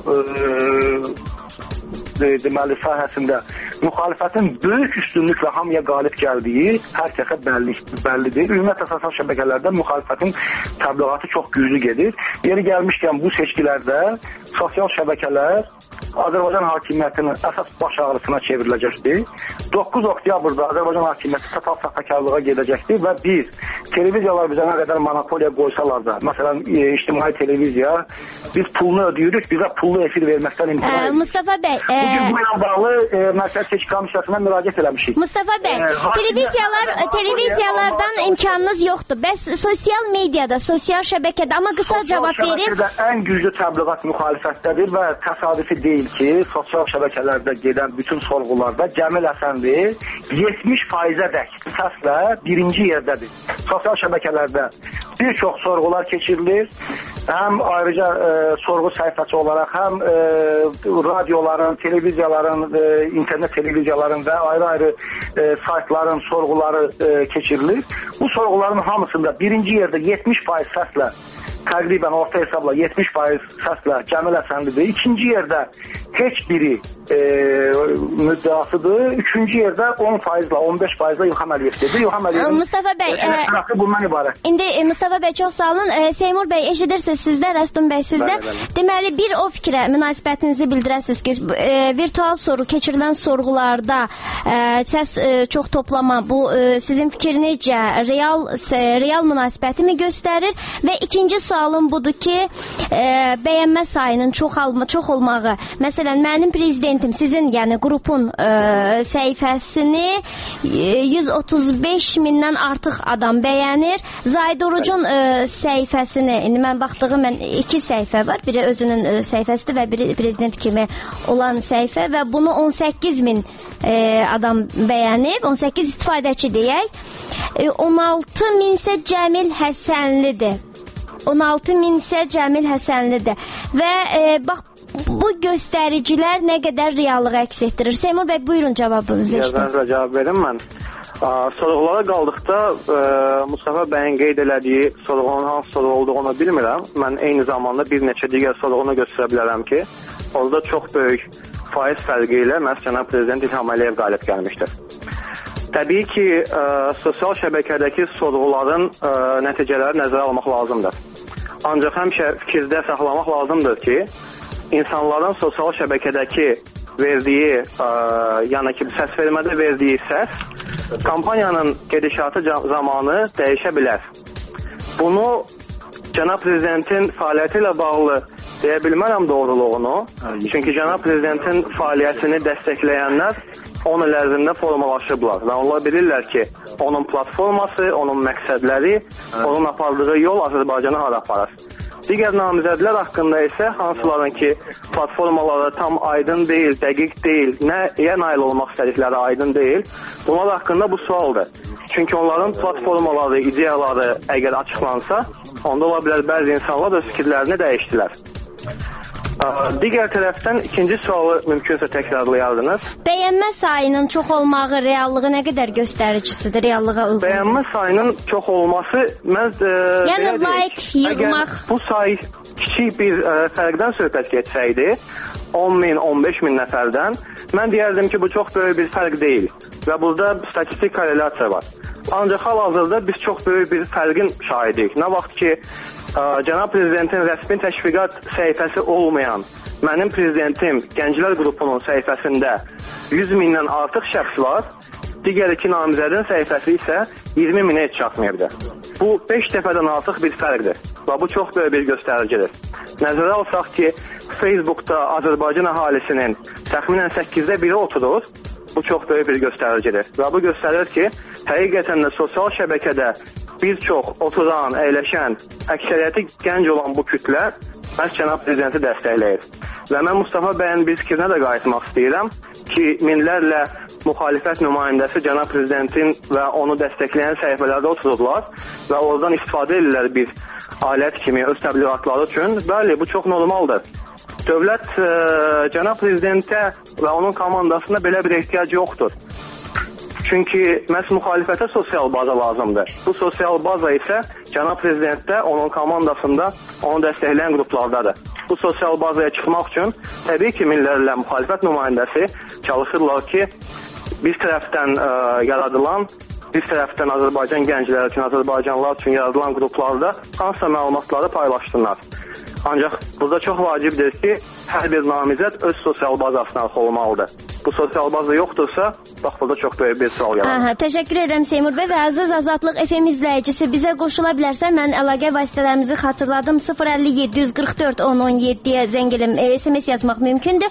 deməli sahəsində müxalifətin böyük üstünlüklə hamıya qalib gəldiyi hər kəsə bəllidir. Ümumiyyətlə sosial şəbəkələrdə müxalifətin təbliğatı çox güclü gedir. Yeri gəlmişkən bu seçkilərdə sosial şəbəkələr Azərbaycan hakimiyyətinin əsas baş ağrısına çevriləcəkdir. 9 oktyabrda Azərbaycan hakimiyyəti total saxtakarlığa gedəcəkdir və biz televiziyalar bizə nə qədər monopoliya qoysalar da, məsələn, ictimai televiziya, biz pulunu ödəyirik, bizə pullu efir verməkdən imtina edirik. Mustafa bəy, bugün bu ilə bağlı Mərkəzi Seçki Komissiyasına müraciət eləmişik. Mustafa bəy, televiziyalardan imkanınız yoxdur. Bəs sosial mediada, sosial şəbəkədə, amma qısa cavab verin. Sosial şəbəkədə ən güclü təbliğat müxalifətdədir və təsadüfi deyil ki, sosial şəbəkələrdə gedən bütün sorğularda Cəmil Həsənli 70%-ədək səslə birinci yerdədir. Sosial şəbəkələrdə bir çox sorğular keçirilir. Həm ayrıca sorğu səhifəsi olaraq, həm radioların, televiziyaların, internet televiziyaların və ayrı-ayrı saytların sorğuları keçirilir. Bu sorğuların hamısında birinci yerdə 70% səslə, təqribən orta hesabla 70% səslə Cəmil Həsənlidir. İkinci yerdə heç biri müddəasıdır. Üçüncü yerdə 10%-la, 15%-la İlham Əliyevdir. İlham Əliyevin Mustafa bəy, bundan ibarət. İndi Mustafa bəy, çox sağ olun. Seymur bəy, eşidirsiniz sizdə, Rəstum bəy sizdə. Deməli, bir o fikrə münasibətinizi bildirəsiniz ki, virtual soru, keçirilən sorğularda səs çox toplama, bu sizin fikrinizcə real münasibətimi göstərir və ikinci sualım budur ki, bəyənmə sayının çox olmağı. Məsələn, mənim prezidentim, sizin, yəni qrupun səhifəsini 135 mindən artıq adam bəyənir. Zaid Orucun səhifəsini, indi mən baxdığım iki səhifə var. Biri özünün səhifəsidir və biri prezident kimi olan səhifə və bunu 18 min adam bəyənib, 18 istifadəçi deyək. 16 min isə Cəmil Həsənlidir. 16 min isə Cəmil Həsənlidir. Və bax, bu göstəricilər nə qədər reallıq əks etdirir? Seymur bəy, buyurun cavabınızı eşitin. Yazınızla cavab verim mən. Sorğulara qaldıqda Mustafa bəyin qeyd elədiyi sorğunun hansı sorğu olduğunu bilmirəm. Mən eyni zamanda bir neçə digər sorğunu göstərə bilərəm ki, orada çox böyük faiz fərqi ilə məhz cənab prezident İlham Əliyev qalib gəlmişdir. Təbii ki, sosial şəbəkədəki sorğuların nəticələri nəzərə almaq lazımdır. Ancaq həmişə fikirdə saxlamaq lazımdır ki, insanların sosial şəbəkədəki verdiyi, yəni ki, səs vermədə verdiyi səs kampaniyanın gedişatı zamanı dəyişə bilər. Bunu cənab prezidentin fəaliyyəti ilə bağlı deyə bilmərəm doğruluğunu. Çünki cənab prezidentin fəaliyyətini dəstəkləyənlər 10 il ərzində formalaşıblar və onlar bilirlər ki, onun platforması, onun məqsədləri, onun apardığı yol Azərbaycanı hara aparır. Digər namizədlər haqqında isə hansıların ki, platformaları tam aydın deyil, dəqiq deyil, nəyə nail olmaq istədikləri aydın deyil, bunlar haqqında bu sualdır. Çünki onların platformaları, ideyaları əgər açıqlansa, onda ola bilər bəzi insanlar öz fikirlərini dəyişdilər. Digər tərəfdən ikinci sualı mümkünsə təkrarlayardınız. Bəyənmə sayının çox olmağı reallığı nə qədər göstəricisidir, reallığa uyğun? Bəyənmə sayının çox olması yəni like yığmaq. Bu say kiçik bir fərqdən söhbət geçsəydi, 10 min, 15 min nəfərdən, mən deyərdim ki, bu çox böyük bir fərq deyil və burada statistik korrelyasiya var. Ancaq hal-hazırda biz çox böyük bir fərqin şahidik. Nə vaxt ki, Cənab Prezidentin rəsmi təşviqat səhifəsi olmayan Mənim Prezidentim Gənclər qrupunun səhifəsində 100 mindən artıq şəxs var, digər iki namizədin səhifəsi isə 20 minə heç çatmayıbdır. Bu 5 dəfədən artıq bir fərqdir və bu çox böyük bir göstəricidir. Nəzərə alsaq ki, Facebookda Azərbaycan əhalisinin təxminən 8də biri oturur, bu çox böyük bir göstəricidir və bu göstərir ki, həqiqətən də sosial şəbəkədə bir çox oturan, əyləşən, əksəriyyəti gənc olan bu kütlə məhz Cənab Prezidenti dəstəkləyir. Və mən Mustafa bəyin bir fikrinə də qayıtmaq istəyirəm ki, minlərlə müxalifət nümayəndəsi Cənab Prezidentin və onu dəstəkləyən səhifələrdə otururlar və oradan istifadə edirlər bir alət kimi öz təbliğatları üçün. Bəli, bu çox normaldır. Dövlət Cənab Prezidentə və onun komandasına belə bir ehtiyac yoxdur. Çünki məhz müxalifətə sosial baza lazımdır. Bu sosial baza isə Cənab Prezidentdə, onun komandasında, onu dəstəkləyən qruplardadır. Bu sosial bazaya çıxmaq üçün təbii ki, minlərlə müxalifət nümayəndəsi çalışırlar ki, bir tərəfdən yaradılan, bir tərəfdən Azərbaycan gəncləri üçün, Azərbaycanlılar üçün yaradılan qruplarda hansısa məlumatları paylaşsınlar. Ancaq burada çox vacibdir ki, hər bir namizəd öz sosial bazasına olmalıdır. Bu sosial baza yoxdursa, bax burada çox böyük bir sual yaranır. Təşəkkür edirəm Seymur bəy və əziz Azadlıq FM izləyicisi bizə qoşula bilərsə, mən əlaqə vasitələrimizi xatırladım. 050-744-1017-yə zəng eləmək, SMS yazmaq mümkündür.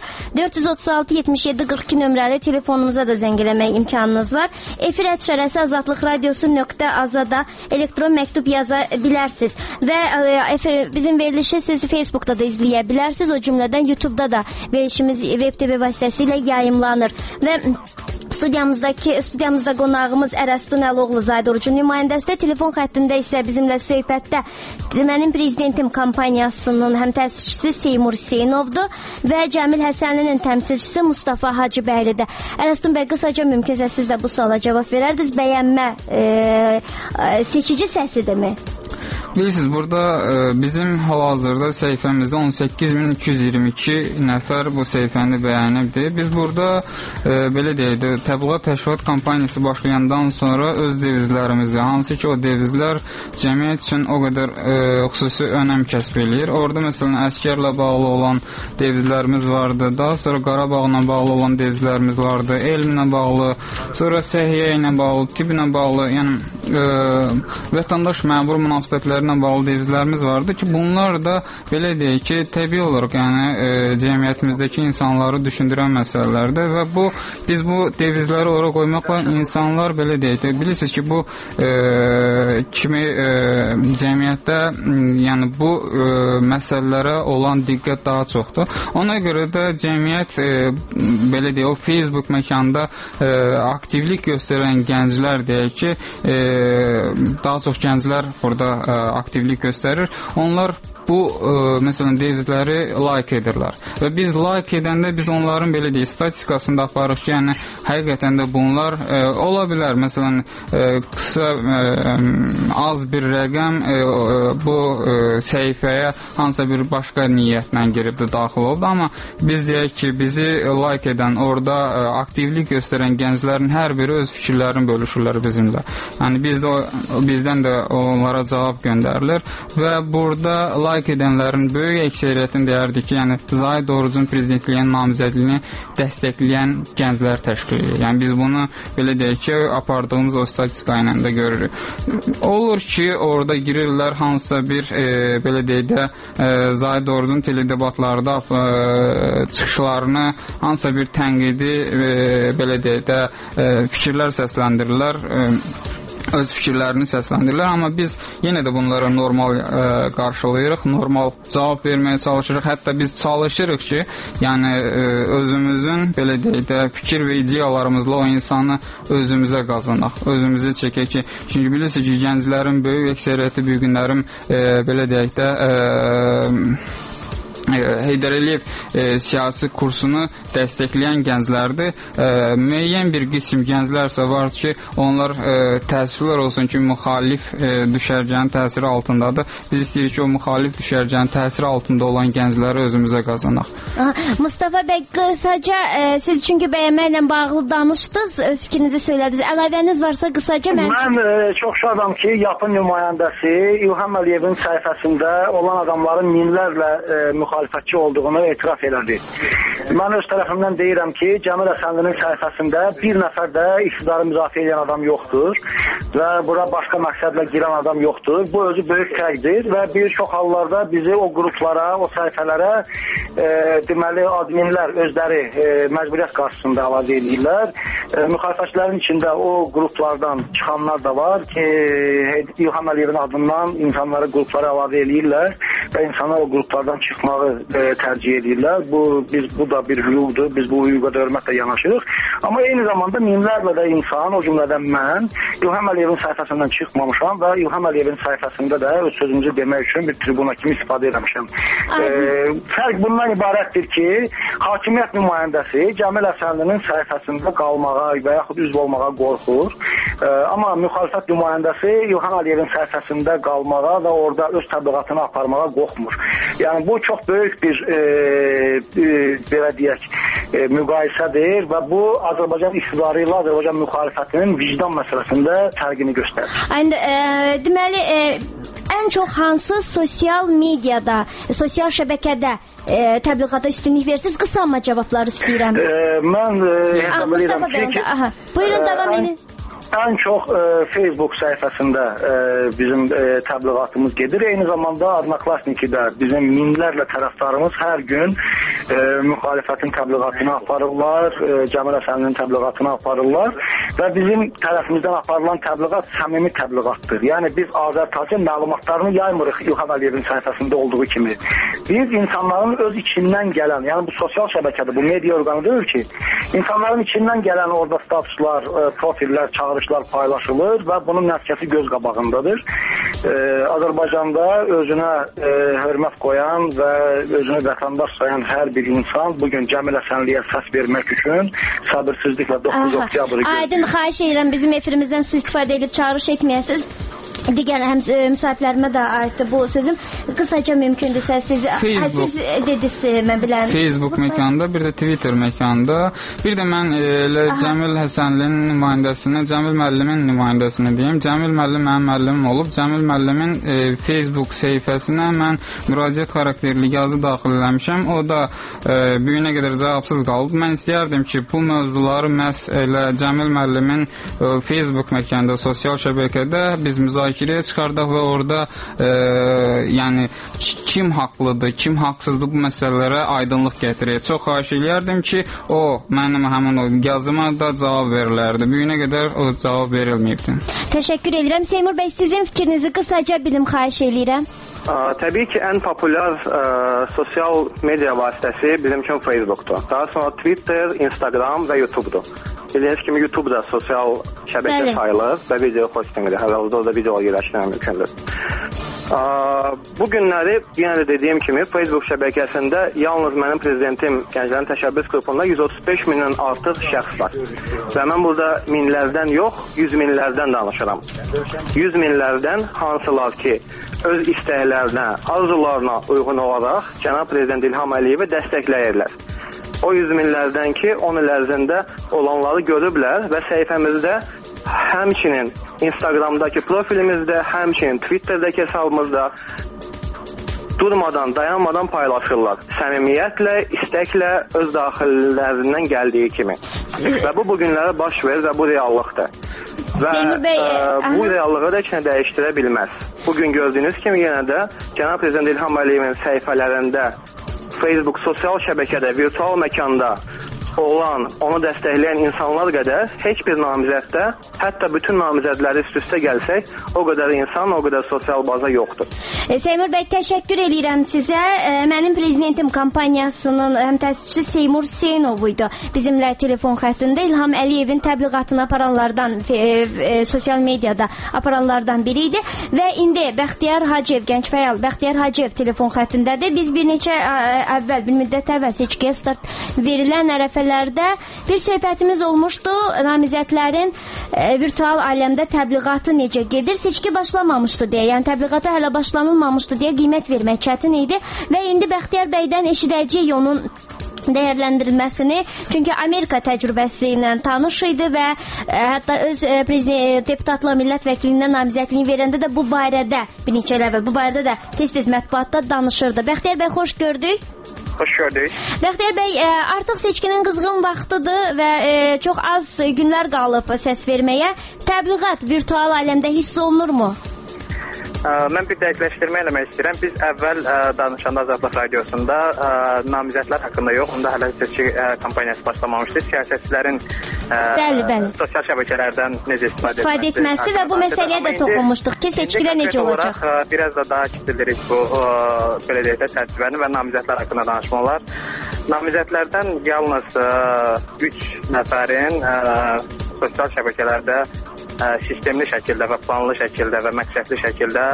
436-77-42 nömrəli telefonumuza da zəng eləmək imkanınız var. Efir @şərəsi azadlıqradiosu.azada elektron məktub yaza bilərsiniz və bizim verilişi siz Facebookda da izləyə bilərsiniz. O cümlədən YouTube'da da verilişimiz Web TV vasitəsilə yayımlanır. Və studiyamızda qonağımız Ərəstun Əloğlu Zaid Orucun nümayəndəsi, telefon xəttində isə bizimlə söhbətdə Mənim Prezidentim kampaniyasının həm təmsilçisi Seymur Hüseynovdur və Cəmil Həsənlinin təmsilçisi Mustafa Hacıbəylidir. Ərəstun bəy, qısaca mümkünsə siz də bu suala cavab verərdiniz. Bəyənmə seçici səsidirmi? Bilirsiniz, burada bizim hal-hazırda səhifəmizdə 18.222 nəfər bu səhifəni bəyənibdir. Biz burada belə deyək, təbliğat təşkilat kampaniyası başlayandan sonra öz devizlərimizi, hansı ki o devizlər cəmiyyət üçün o qədər xüsusi önəm kəsb eləyir. Orada məsələn əskərlə bağlı olan devizlərimiz vardı, daha sonra Qarabağla bağlı olan devizlərimiz vardı, elmlə bağlı, sonra səhiyyə ilə bağlı, tibb ilə bağlı, yəni vətəndaş məmur münasibətləri ilə bağlı devizlərimiz vardı ki, bunlar da belə deyək ki, təbii olaraq yəni cəmiyyətimizdəki insanları düşündürən məsələlərdir və biz bu devizləri oraya qoymaqla insanlar belə deyək, bilirsiniz ki, bu kimi cəmiyyətdə yəni bu məsələlərə olan diqqət daha çoxdur. Ona görə də cəmiyyət belə deyək, o Facebook məkanında aktivlik göstərən gənclər deyək ki, daha çox gənclər burada aktivlik göstərir. Onlar bu, məsələn, devizləri like edirlər. Və biz like edəndə biz onların belə deyək, statistikasında aparıq ki, yəni həqiqətən də bunlar ola bilər. Məsələn, qısa, az bir rəqəm bu səhifəyə hansısa bir başqa niyyətlə giribdir, daxil oldu. Amma biz deyək ki, bizi like edən, orada aktivlik göstərən gənclərin hər biri öz fikirlərini bölüşürlər bizimlə. Yəni bizdən də onlara cavab göndərilir və burada like iştirak edənlərin böyük əksəriyyətini deyərdik ki, yəni Zahid Orucun prezidentliyin namizədliyini dəstəkləyən gənclər təşkil edir. Yəni biz bunu belə deyək ki, apardığımız o statistika ilə də görürük. Olur ki, orada girirlər hansısa bir belə deyək də Zahid Orucun teledebatlarda çıxışlarını, hansısa bir tənqidi belə deyək də fikirlər səsləndirirlər, öz fikirlərini səsləndirirlər, amma biz yenə də bunlara normal qarşılayırıq, normal cavab verməyə çalışırıq. Hətta biz çalışırıq ki, yəni özümüzün belə deyək də fikir və ideyalarımızla o insanı özümüzə qazanaq, özümüzə çəkək ki, çünki bilirsiniz ki, gənclərin böyük əksəriyyəti bu günlərim belə deyək də Heydər Əliyev siyasi kursunu dəstəkləyən gənclərdir. Müəyyən bir qism gənclərsə var ki, onlar təəssüflər olsun ki, müxalif düşərgənin təsiri altındadır. Biz istəyirik ki, o müxalif düşərgənin təsiri altında olan gəncləri özümüzə qazanaq. Mustafa bəy, qısaca siz çünki bəyənməklə bağlı danışdınız, öz fikrinizi söylədiniz. Əlavəniz varsa qısaca mən çox şadam ki, yapın nümayəndəsi İlham Əliyevin səhifəsində olan adamların minlərlə müxalifətçi olduğunu etiraf elədi. Mən öz tərəfimdən deyirəm ki, Cəmil Həsənlinin səhifəsində bir nəfər də iqtidarı müdafiə edən adam yoxdur və bura başqa məqsədlə girən adam yoxdur. Bu özü böyük fərqdir və bir çox hallarda bizi o qruplara, o səhifələrə deməli adminlər özləri məcburiyyət qarşısında əlavə edirlər. Müxalifətçilərin içində o qruplardan çıxanlar da var ki, İlham Əliyevin adından insanları qruplara əlavə edirlər və insanlar o qruplardan çıxmağı tercih edirlər. Bu da bir hüquqdur. Biz bu hüquqa da hörmətlə yanaşırıq. Amma eyni zamanda minlərlə də insan, o cümlədən mən İlham Əliyevin səhifəsindən çıxmamışam və İlham Əliyevin səhifəsində də öz sözümüzü demək üçün bir tribuna kimi istifadə etmişəm. Fərq bundan ibarətdir ki, hakimiyyət nümayəndəsi Cəmil Həsənlinin səhifəsində qalmağa və yaxud üzv olmağa qorxur. Amma müxalifət nümayəndəsi İlham Əliyevin səhifəsində qalmağa və orada öz təbliğatını aparmağa qorxmur. Yəni bu çox böyük bir belə deyək müqayisədir və bu Azərbaycan iqtidarı ilə Azərbaycan müxalifətinin vicdan məsələsində fərqini göstərir. Deməli, ən çox hansı sosial mediada, sosial şəbəkədə təbliğata üstünlük versiniz? Qısa amma cavabları istəyirəm. Mən Mustafa bəy, buyurun davam edin. Ən çox Facebook səhifəsində bizim təbliğatımız gedir. Eyni zamanda Adnaklasnikidə bizim minlərlə tərəfdarımız hər gün müxalifətin təbliğatını aparırlar, Cəmil Həsənlinin təbliğatını aparırlar və bizim tərəfimizdən aparılan təbliğat səmimi təbliğatdır. Yəni biz Azərtacın məlumatlarını yaymırıq İlham Əliyevin səhifəsində olduğu kimi. Biz insanların öz içindən gələn, yəni bu sosial şəbəkədir, bu media orqanıdır ki, insanların içindən gələn orada statuslar, profillər, çağırışlar paylaşılır və bunun nəticəsi göz qabağındadır. Azərbaycanda özünə hörmət qoyan və özünü vətəndaş sayan hər bir insan bugün Cəmil Həsənliyə səs vermək üçün səbirsizliklə 9 oktyabr gözləyir. Aydın, xahiş edirəm bizim efirimizdən istifadə edib çağırış etməyəsiniz. Digər müsahiblərimə də aiddir bu sözüm. Qısaca mümkündürsə siz dediniz, mən bilən Facebook məkanında, bir də Twitter məkanında, bir də mən elə Cəmil Həsənlinin nümayəndəsini, Cəmil müəllimin nümayəndəsini deyim. Cəmil müəllim mənim müəllimim olub. Cəmil müəllimin Facebook səhifəsinə mən müraciət xarakterli yazı daxil eləmişəm. O da bu günə qədər cavabsız qalıb. Mən istəyərdim ki, bu mövzuları məhz elə Cəmil müəllimin Facebook məkanında, sosial şəbəkədə biz müzakirəyə çıxardaq və orada yəni kim haqlıdır, kim haqsızdır bu məsələlərə aydınlıq gətirək. Çox xahiş eləyərdim ki, mənim həmin o yazıma da cavab verilərdi. Bu günə qədər o cavab verilməyibdi. Təşəkkür edirəm. Seymur bəy, sizin fikrinizi qısaca bilim, xahiş eləyirəm. Təbii ki, ən populyar sosial media vasitəsi bizim üçün Facebookdur. Daha sonra Twitter, Instagram və YouTube'dur. Bildiyiniz kimi YouTube da sosial şəbəkə sayılır və video hostinqdir. Həvəldə orada video yerləşdirmək mümkündür. Bu günləri yenə də dediyim kimi Facebook şəbəkəsində yalnız mənim prezidentim Gənclərin Təşəbbüs qrupunda 135 mindən artıq şəxs var. Və mən burada minlərdən yox, 100 minlərdən danışıram. 100 minlərdən hansılar ki, öz istəklərinə, arzularına uyğun olaraq cənab prezident İlham Əliyevi dəstəkləyirlər. O 100 minlərdən ki, 10 il ərzində olanları görüblər və səhifəmizdə həmçinin Instagramdakı profilimizdə, həmçinin Twitterdəki hesabımızda durmadan, dayanmadan paylaşırlar. Səmimiyyətlə, istəklə öz daxillərindən gəldiyi kimi. Və bu günlərə baş verir və bu reallıqdır. Və bu reallığı da heç nə dəyişdirə bilməz. Bugün gördüyünüz kimi yenə də Cənab Prezident İlham Əliyevin səhifələrində, Facebook sosial şəbəkədə, virtual məkanda olan, onu dəstəkləyən insanlar qədər heç bir namizəddə, hətta bütün namizədləri üst-üstə gəlsək, o qədər insan, o qədər sosial baza yoxdur. Seymur bəy, təşəkkür edirəm sizə. Mənim prezidentim kampaniyasının həm təsisçisi Seymur Hüseynov idi. Bizimlə telefon xəttində İlham Əliyevin təbliğatını aparanlardan, sosial mediada aparanlardan biri idi. Və indi Bəxtiyar Hacıyev, gənc fəal Bəxtiyar Hacıyev telefon xəttindədir. Biz bir müddət əvvəl seçkiyə start verilən ərəfə bir söhbətimiz olmuşdu. Namizədlərin virtual aləmdə təbliğatı necə gedir? Seçki başlamamışdı deyə, yəni təbliğata hələ başlanılmamışdı deyə qiymət vermək çətin idi və indi Bəxtiyar bəydən eşidəcəyik onun dəyərləndirilməsini. Çünki Amerika təcrübəsi ilə tanış idi və hətta öz deputatla millət vəkilindən namizədliyi verəndə də bu barədə bir neçə il əvvəl bu barədə də tez-tez mətbuatda danışırdı. Bəxtiyar bəy, xoş gördük. Xoş gördük. Bəxtiyar bəy, artıq seçkinin qızğın vaxtıdır və çox az günlər qalıb səs verməyə. Təbliğat virtual aləmdə hiss olunurmu? Mən bir dəqiqləşdirmə eləmək istəyirəm. Biz əvvəl danışanda Azadlıq Radiosunda namizədlər haqqında yox, onda hələ seçki kampaniyası başlamamışdı. Siyasətçilərin sosial şəbəkələrdən necə istifadə etməsi və bu məsələyə də toxunmuşduq ki, seçkilər necə olacaq? Biraz da daha kiçildiririk bu belə deyək də çərçivəni və namizədlər haqqında danışma olar. Namizədlərdən yalnız 3 nəfərin sosial şəbəkələrdə sistemli şəkildə və planlı şəkildə və məqsədli şəkildə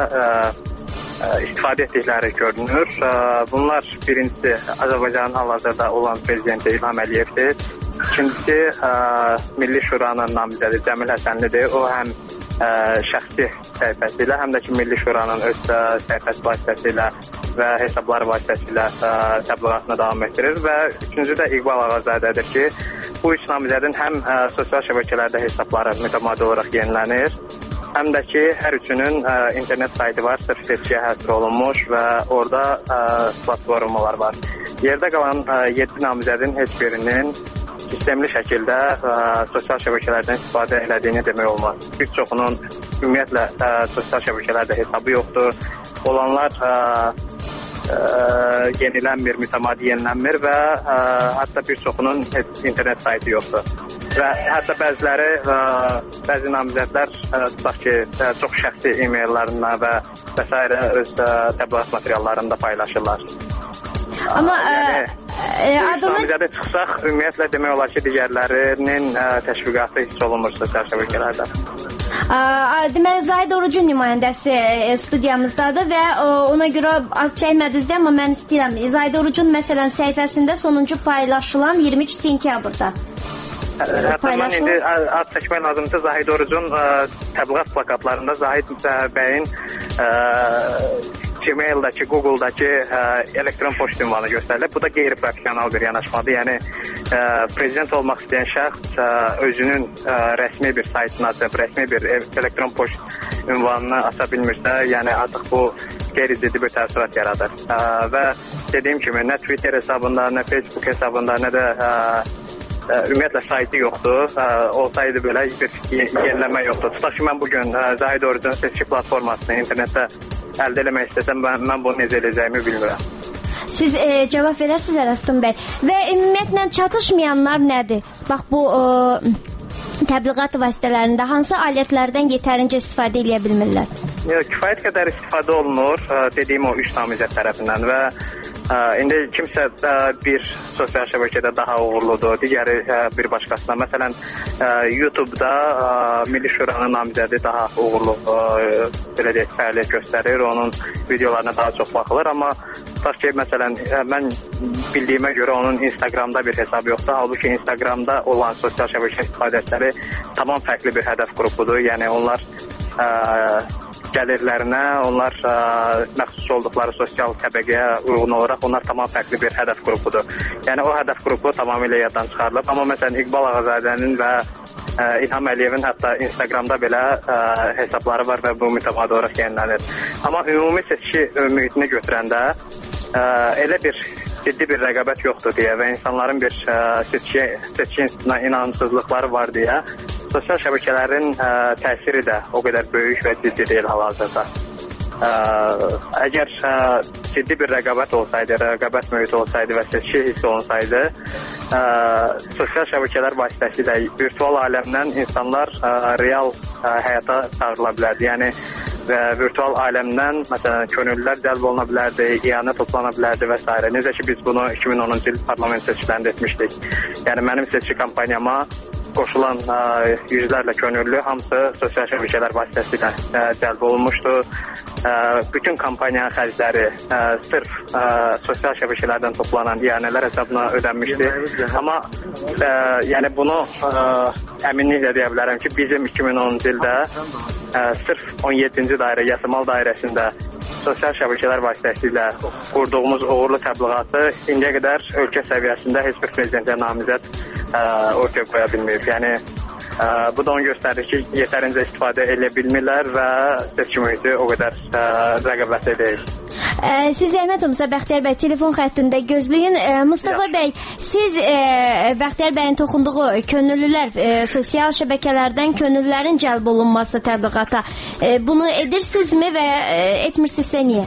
istifadə etdikləri görünür. Bunlar birincisi Azərbaycanın hal-hazırda olan prezidenti İlham Əliyevdir. İkincisi Milli Şuranın namizədi Cəmil Həsənlidir. O həm şəxsi səhifəsi ilə, həm də ki Milli Şuranın öz səhifəsi vasitəsilə və hesabları vasitəsilə təbliğatını davam etdirir və üçüncü də İqbal Ağazadədir ki, bu üç namizədin həm sosial şəbəkələrdə hesabları mütəmadi olaraq yenilənir, həm də ki, hər üçünün internet saytı var, sırf seçkiyə həsr olunmuş və orada platformalar var. Yerdə qalan 7 namizədin heç birinin sistemli şəkildə sosial şəbəkələrdən istifadə elədiyini demək olmaz. Bir çoxunun ümumiyyətlə sosial şəbəkələrdə hesabı yoxdur. Olanlar yenilənmir, mütəmadi yenilənmir və hətta bir çoxunun internet saytı yoxdur. Və hətta bəzi namizədlər tutaq ki, çox şəxsi e-maillərinə və s. öz təbliğat materiallarını da paylaşırlar. Amma namizədə çıxsaq, ümumiyyətlə demək olar ki, digərlərinin təşviqatı hiss olunmur sosial şəbəkələrdə. Deməli, Zahid Orucun nümayəndəsi studiyamızdadır və ona görə ad çəkmədinizdə, amma mən istəyirəm. Zahid Orucun məsələn səhifəsində sonuncu paylaşılan 23 sentyabrda. Hətta mən indi ad çəkmək lazımdır. Zahid Orucun təbliğat plakatlarında Zahid bəyin Gmail-dəki, Google-dakı elektron poçt ünvanı göstərilir. Bu da qeyri-professional bir yanaşmadır. Yəni, prezident olmaq istəyən şəxs özünün rəsmi bir saytını açıb, rəsmi bir elektron poçt ünvanını aça bilmirsə, yəni artıq bu qeyri-ciddi bir təəssürat yaradır. Və dediyim kimi, nə Twitter hesabında, nə Facebook hesabında, nə də ümumiyyətlə saytı yoxdur. Olsaydı belə bir yenilənmə yoxdur. Tutaq ki, mən bugün Zahid Orucun seçki platformasını internetdə əldə eləmək istəsəm, mən bunu necə eləyəcəyimi bilmirəm. Siz cavab verərsiniz Ərəstun bəy. Və ümumiyyətlə çatışmayanlar nədir? Bax, bu təbliğat vasitələrində hansı alətlərdən yetərincə istifadə edə bilmirlər? Kifayət qədər istifadə olunur, dediyim o 3 namizəd tərəfindən və indi kimsə bir sosial şəbəkədə daha uğurludur, digəri bir başqasına. Məsələn, YouTube-da Milli Şuranın namizədi daha uğurlu belə deyək, fəaliyyət göstərir, onun videolarına daha çox baxılır, amma tutaq ki, məsələn, mən bildiyimə görə onun Instagramda bir hesabı yoxdur, halbuki Instagramda olan sosial şəbəkə istifadəçiləri tamam fərqli bir hədəf qrupudur, yəni onlar gəlirlərinə, onlar məxsus olduqları sosial təbəqəyə uyğun olaraq onlar tamam fərqli bir hədəf qrupudur. Yəni o hədəf qrupu tamamilə yaddan çıxarılıb. Amma məsələn İqbal Ağazadənin və İlham Əliyevin hətta Instagramda belə hesabları var və bu mütəmadi olaraq yayınlanır. Amma ümumi seçki mühitini götürəndə elə bir ciddi bir rəqabət yoxdur deyə və insanların bir seçki inançsızlıqları var deyə sosial şəbəkələrin təsiri də o qədər böyük və ciddi deyil hal-hazırda. Əgər ciddi bir rəqabət olsaydı, rəqabət mühiti olsaydı və seçki hissi olunsaydı, sosial şəbəkələr vasitəsilə virtual aləmdən insanlar real həyata çağırıla bilərdi. Yəni virtual aləmdən məsələn könüllülər cəlb oluna bilərdi, iyanə toplana bilərdi və s. Necə ki biz bunu 2010-cu il parlament seçkilərində etmişdik. Yəni mənim seçki kampaniyama qoşulan yüzlərlə könüllü hamısı sosial şəbəkələr vasitəsilə cəlb olunmuşdu. Bütün kampaniyanın xərcləri sırf sosial şəbəkələrdən toplanan iyanələr hesabına ödənmişdi. Amma yəni bunu əminliklə deyə bilərəm ki, bizim 2010-cu ildə sırf 17-ci dairə, Yasamal dairəsində sosial şəbəkələr vasitəsilə qurduğumuz uğurlu təbliğatı indiyə qədər ölkə səviyyəsində heç bir prezidentə namizəd ortaya qoya bilməyib. Yəni bu da onu göstərir ki, yetərincə istifadə edə bilmirlər və seçki mühiti o qədər rəqabətli deyil. Siz zəhmət olmasa Bəxtiyar bəy telefon xəttində gözləyin. Mustafa bəy, siz Bəxtiyar bəyin toxunduğu könüllülər, sosial şəbəkələrdən könüllülərin cəlb olunması təbliğata bunu edirsinizmi və etmirsinizsə niyə?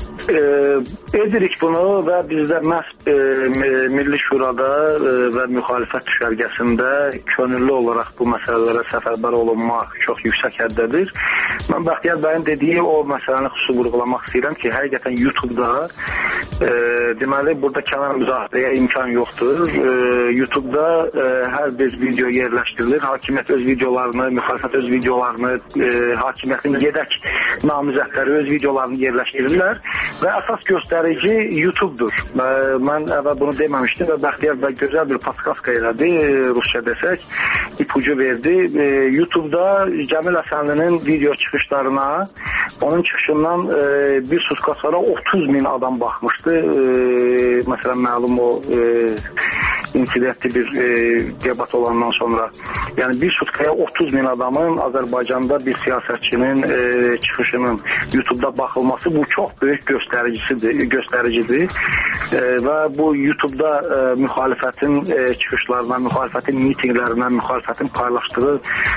Edirik bunu və bizdə məhz Milli Şurada və müxalifət düşərgəsində könüllü olaraq bu məsələlərə səfərbər olunmaq çox yüksək həddədir. Mən Bəxtiyar bəyin dediyi o məsələni xüsusi vurğulamaq istəyirəm ki, həqiqətən YouTube-da deməli, burada kənar müzahirəyə imkan yoxdur. YouTube-da hər bir video yerləşdirilir. Hakimiyyət öz videolarını, müxalifət öz videolarını, hakimiyyətin yedək namizədləri öz videolarını yerləşdirirlər. Və əsas göstərici YouTube-dur. Mən əvvəl bunu deməmişdim və Bəxtiyar bəy gözəl bir podkast elədi, rusca desək, ipucu verdi. YouTube-da Cəmil Həsənlinin video çıxışlarına, onun çıxışından bir sutka sonra 30 min adam baxmışdı. Məsələn, məlum o insidentli bir debat olandan sonra. Yəni bir sutkaya 30 min adamın Azərbaycanda bir siyasətçinin çıxışının YouTube-da baxılması bu çox böyük göstəricidir və bu YouTube-da müxalifətin çıxışlarına, müxalifətin mitinqlərinə, müxalifətin paylaşdığı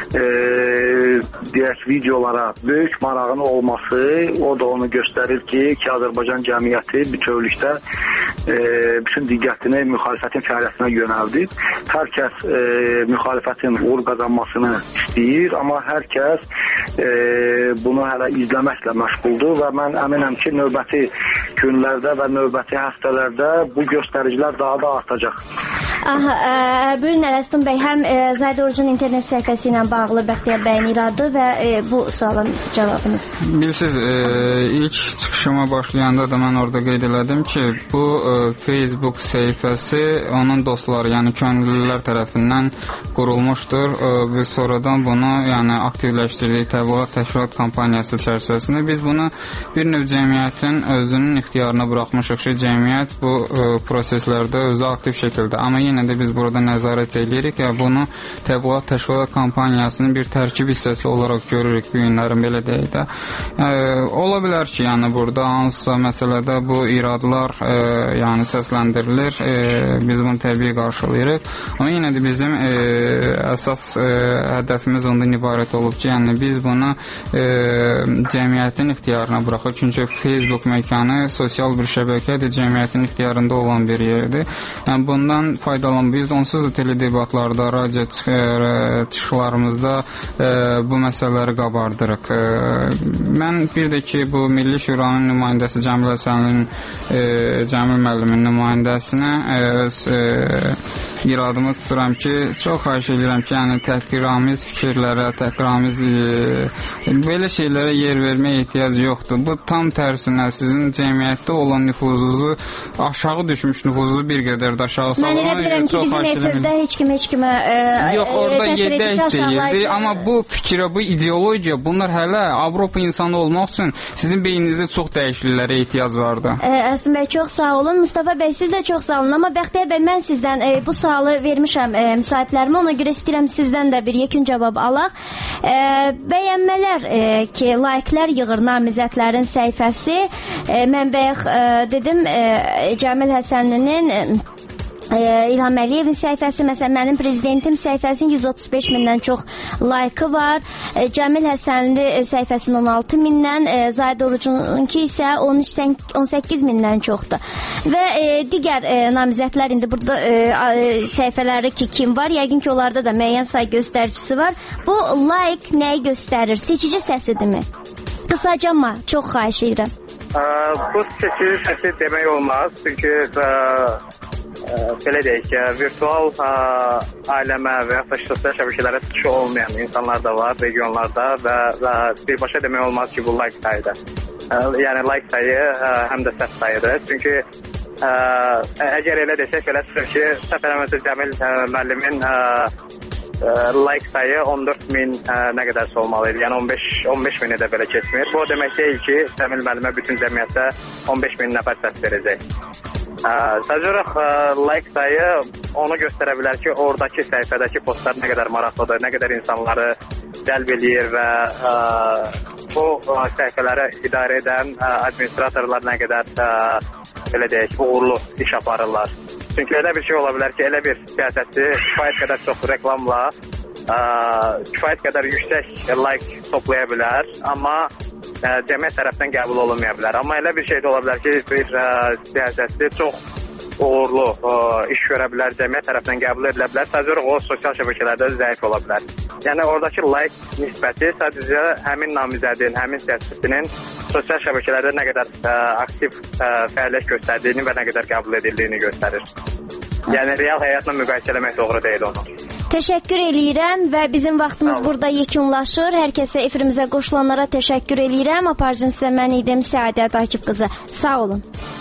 deyək videolara böyük marağın olması, o da onu göstərir ki, Azərbaycan cəmiyyəti bütövlükdə bütün diqqətini müxalifətin fəaliyyətinə yönəldib. Hər kəs müxalifətin uğur qazanmasını istəyir, amma hər kəs bunu hələ izləməklə məşğuldur və mən əminəm ki, növbəti günlərdə və növbəti həftələrdə bu göstəricilər daha da artacaq. Buyurun Ələstun bəy, həm Zaid Orucun internet səhifəsi ilə bağlı Bəxtiyar bəyin iradı və bu sualın cavabınız. Bilirsiniz, ilk çıxışıma başlayanda da mən orada qeyd elədim ki, bu Facebook səhifəsi onun dostları, yəni könüllülər tərəfindən qurulmuşdur. Biz sonradan bunu aktivləşdirdik təbliğat təşkilat kampaniyası çərçivəsində. Biz bunu bir növ cəmiyyətin özünün ixtiyarına buraxmışıq ki, cəmiyyət bu proseslərdə özü aktiv şəkildə. Amma yenə də biz burada nəzarət edirik və bunu təbliğat təşkilat kampaniyasının bir tərkib hissəsi olaraq görürük bu günlərin, belə deyək də. Ola bilər ki, burada hansısa məsələdə bu iradlar səsləndirilir. Biz bunu təbii qarşılayırıq. Amma yenə də bizim əsas hədəfimiz ondan ibarət olub ki, biz bunu cəmiyyətin ixtiyarına buraxıq. Çünki Facebook məkanı sosial bir şəbəkədir, cəmiyyətin ixtiyarında olan bir yerdir. Bundan faydalan, biz onsuz da teledebatlarda, radio çıxışlarımızda bu məsələləri qabardırıq. Mən bir də ki, bu Milli Şuranın nümayəndəsi Cəmil Həsənlinin, Cəmil müəllimin nümayəndəsinə öz iradımı tuturam ki, çox xahiş edirəm ki, təhqiramiz fikirlərə, təhqiramiz belə şeylərə yer verməyə ehtiyac yoxdur. Bu tam tərsinə sizin cəmiyyətdə olan nüfuzunuzu, aşağı düşmüş nüfuzunuzu bir qədər də aşağı salmaq bilmirəm ki, bizim efirdə heç kimə yox, orada gedək deyildi, amma bu fikrə, bu ideologiya, bunlar hələ Avropa insanı olmaq üçün sizin beyninizdə çox dəyişikliklərə ehtiyac vardı. Əslin bəy, çox sağ olun. Mustafa bəy, siz də çox sağ olun. Amma Bəxtiyar bəy, mən sizdən bu sualı vermişəm müsahiblərimə, ona görə istəyirəm sizdən də bir yekun cavab alaq. Bəyənmələr ki, laiklər yığır namizədlərin səhifəsi, mən bayaq dedim, Cəmil Həsənlinin, İlham Əliyevin səhifəsi, məsələn, mənim prezidentim səhifəsinin 135 mindən çox laykı var. Cəmil Həsənli səhifəsinin 16 mindən, Zaid Orucunki isə 18 mindən çoxdur. Və digər namizədlər, indi burada səhifələri ki, kim var? Yəqin ki, onlarda da müəyyən say göstəricisi var. Bu layk nəyi göstərir? Seçici səsidirmi? Qısaca amma, çox xahiş edirəm. Bu seçici səsi demək olmaz, çünki belə deyək ki, virtual aləmə və ya sosial şəbəkələrə çıxışı olmayan insanlar da var regionlarda və birbaşa demək olmaz ki, bu like sayıdır. Yəni like sayı həm də səs sayıdır. Çünki əgər elə desək, belə çıxır ki, səhv eləmirəmsə Cəmil müəllimin like sayı 14 min nə qədərsə olmalıydı. Yəni 15 mini də belə keçmir. Bu o demək deyil ki, Cəmil müəllimə bütün cəmiyyətdə 15 min nəfər səs verəcək. Sadəcə olaraq like sayı onu göstərə bilər ki, oradakı səhifədəki postlar nə qədər maraqlıdır, nə qədər insanları cəlb eləyir və bu səhifələri idarə edən administratorlar nə qədər belə deyək, uğurlu iş aparırlar. Çünki elə bir şey ola bilər ki, elə bir siyasətçi kifayət qədər çox reklamla, kifayət qədər yüksək like toplaya bilər, amma cəmiyyət tərəfdən qəbul olunmaya bilər. Amma elə bir şey də ola bilər ki, bir siyasətçi çox uğurlu iş görə bilər, cəmiyyət tərəfdən qəbul edilə bilər. Sadəcə o sosial şəbəkələrdə zəif ola bilər. Yəni oradakı like nisbəti sadəcə həmin namizədin, həmin siyasətçinin sosial şəbəkələrdə nə qədər aktiv fəaliyyət göstərdiyini və nə qədər qəbul edildiyini göstərir. Yəni real həyatla müqayisə eləmək doğru deyil onu. Təşəkkür eləyirəm və bizim vaxtımız burada yekunlaşır. Hər kəsə efirimizə qoşulanlara təşəkkür eləyirəm. Aparıcın sizə mən idim Səadət Akif qızı. Sağ olun.